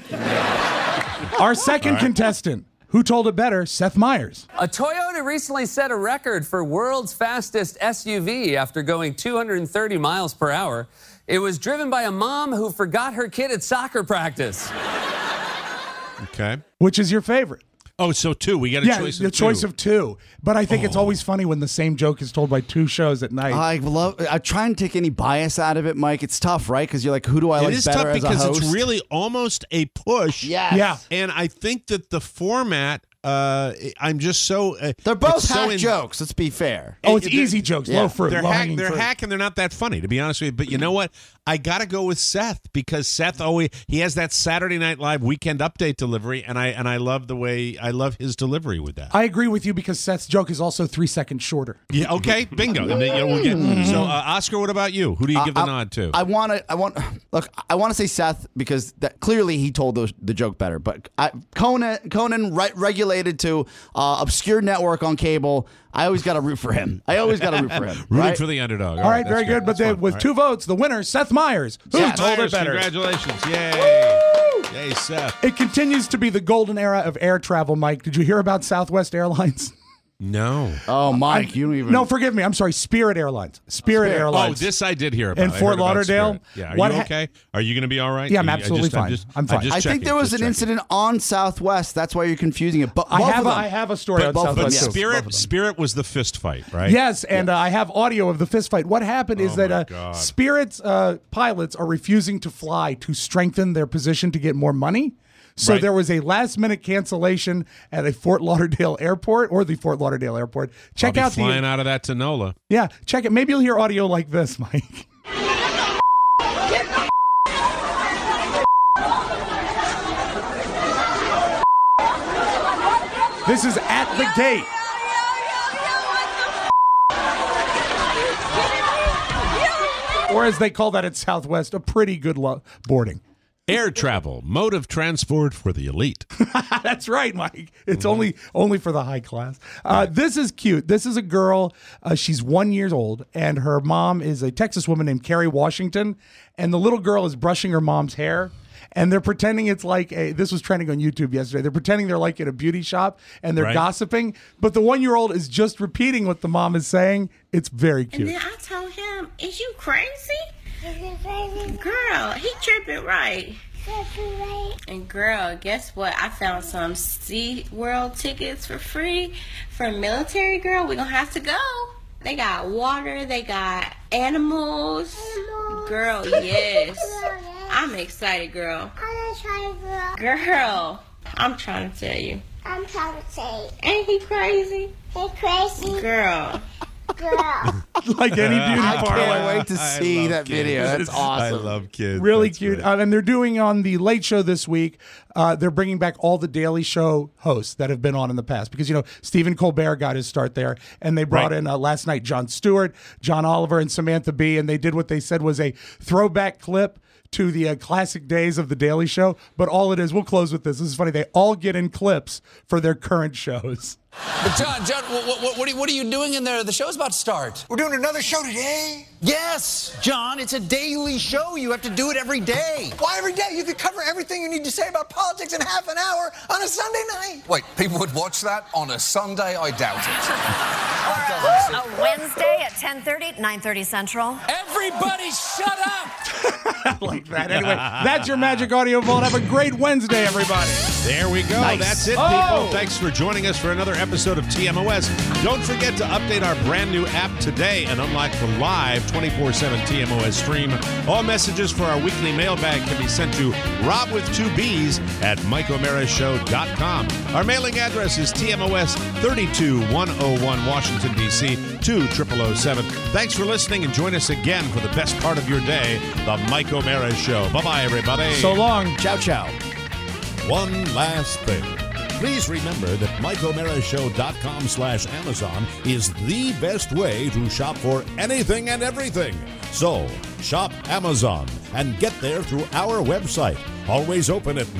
Our second contestant, Who Told It Better? Seth Meyers. A Toyota recently set a record for world's fastest SUV after going 230 miles per hour. It was driven by a mom who forgot her kid at soccer practice. Okay. Which is your favorite? Oh, so two. We got a choice of two. Yeah, the choice of two. But I think it's always funny when the same joke is told by two shows at night. I try and take any bias out of it, Mike. It's tough, right? Because you're like, who do I like better as a host? It is tough because it's really almost a push. Yes. Yeah. And I think that the format, I'm just so... they're both hack jokes, let's be fair. Oh, it's easy jokes, low fruit, They're low-hanging they're fruit. hack and they're not that funny, to be honest with you. But you know what? I got to go with Seth because Seth he has that Saturday Night Live weekend update delivery, and I love I love his delivery with that. I agree with you because Seth's joke is also 3 seconds shorter. Yeah, okay, bingo. And then, we'll get, so, Oscar, what about you? Who do you give the nod to? I want to say Seth because clearly he told the joke better. But Conan regulated to obscure network on cable. I always got to root for him. Rooting for the underdog. All right, very good. But with two votes, the winner, Seth Meyers. Who told it better? Congratulations. Yay. Yay, Seth. It continues to be the golden era of air travel, Mike. Did you hear about Southwest Airlines? No. Oh, Mike, you don't even... No, forgive me. I'm sorry. Spirit Airlines. Spirit Airlines. Oh, this I did hear about. In Fort Lauderdale. Yeah. Are you okay? Are you going to be all right? Yeah, I'm absolutely fine. I'm fine. I think there was an incident on Southwest. That's why you're confusing it. But I have a story on Southwest. But Spirit was the fist fight, right? Yes, and I have audio of the fist fight. What happened is that Spirit's pilots are refusing to fly to strengthen their position to get more money. So there was a last-minute cancellation at a Fort Lauderdale airport or the Fort Lauderdale airport. Check out flying out of that to NOLA. Yeah, check it. Maybe you'll hear audio like this, Mike. This is at the gate. Or as they call that at Southwest, a pretty good boarding. Air travel, mode of transport for the elite. That's right, Mike. It's only for the high class. This is cute. This is a girl. She's 1 year old, and her mom is a Texas woman named Kerry Washington. And the little girl is brushing her mom's hair. And they're pretending it's like this was trending on YouTube yesterday. They're pretending they're like in a beauty shop and they're gossiping. But the 1 year old is just repeating what the mom is saying. It's very cute. And then I told him, "Is you crazy? Girl, he tripping right." And girl, guess what? I found some SeaWorld tickets for free for military, girl. We're going to have to go. They got water. They got animals. Girl, yes. I'm excited, girl. I'm excited, girl. I'm trying to tell you. I'm trying to say. Ain't he crazy? He's crazy. Girl. Like any beauty I parlor. can't wait to see that video. That's awesome. I love kids. Really That's cute. great. And they're doing on the Late Show this week, they're bringing back all the Daily Show hosts that have been on in the past. Because, Stephen Colbert got his start there. And they brought in last night Jon Stewart, John Oliver, and Samantha Bee. And they did what they said was a throwback clip to the classic days of the Daily Show. But all it is, we'll close with this. This is funny. They all get in clips for their current shows. But John, what are you doing in there? The show's about to start. We're doing another show today? Yes, John, it's a daily show. You have to do it every day. Why every day? You could cover everything you need to say about politics in half an hour on a Sunday night. Wait, people would watch that on a Sunday? I doubt it. A Wednesday at 10:30, 9:30 Central. Everybody shut up! Like that. Anyway, that's your Magic Audio Vault. Have a great Wednesday, everybody. There we go. Nice. That's it, people. Thanks for joining us for another episode of TMOS. Don't forget to update our brand new app today and unlock the live 24/7 TMOS stream. All messages for our weekly mailbag can be sent to robwith2bs at MikeO'MaraShow.com. Our mailing address is TMOS 32101 Washington, D.C. 20007. Thanks for listening and join us again for the best part of your day, the Mike O'Mara Show. Bye-bye, everybody. So long. Ciao, ciao. One last thing. Please remember that MikeO'MaraShow.com/Amazon is the best way to shop for anything and everything. So, shop Amazon and get there through our website. Always open at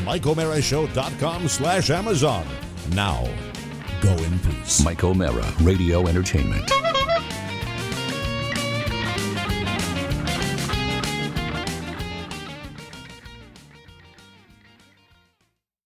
MikeO'MaraShow.com/Amazon. Now, go in peace. Mike O'Mara, Radio Entertainment.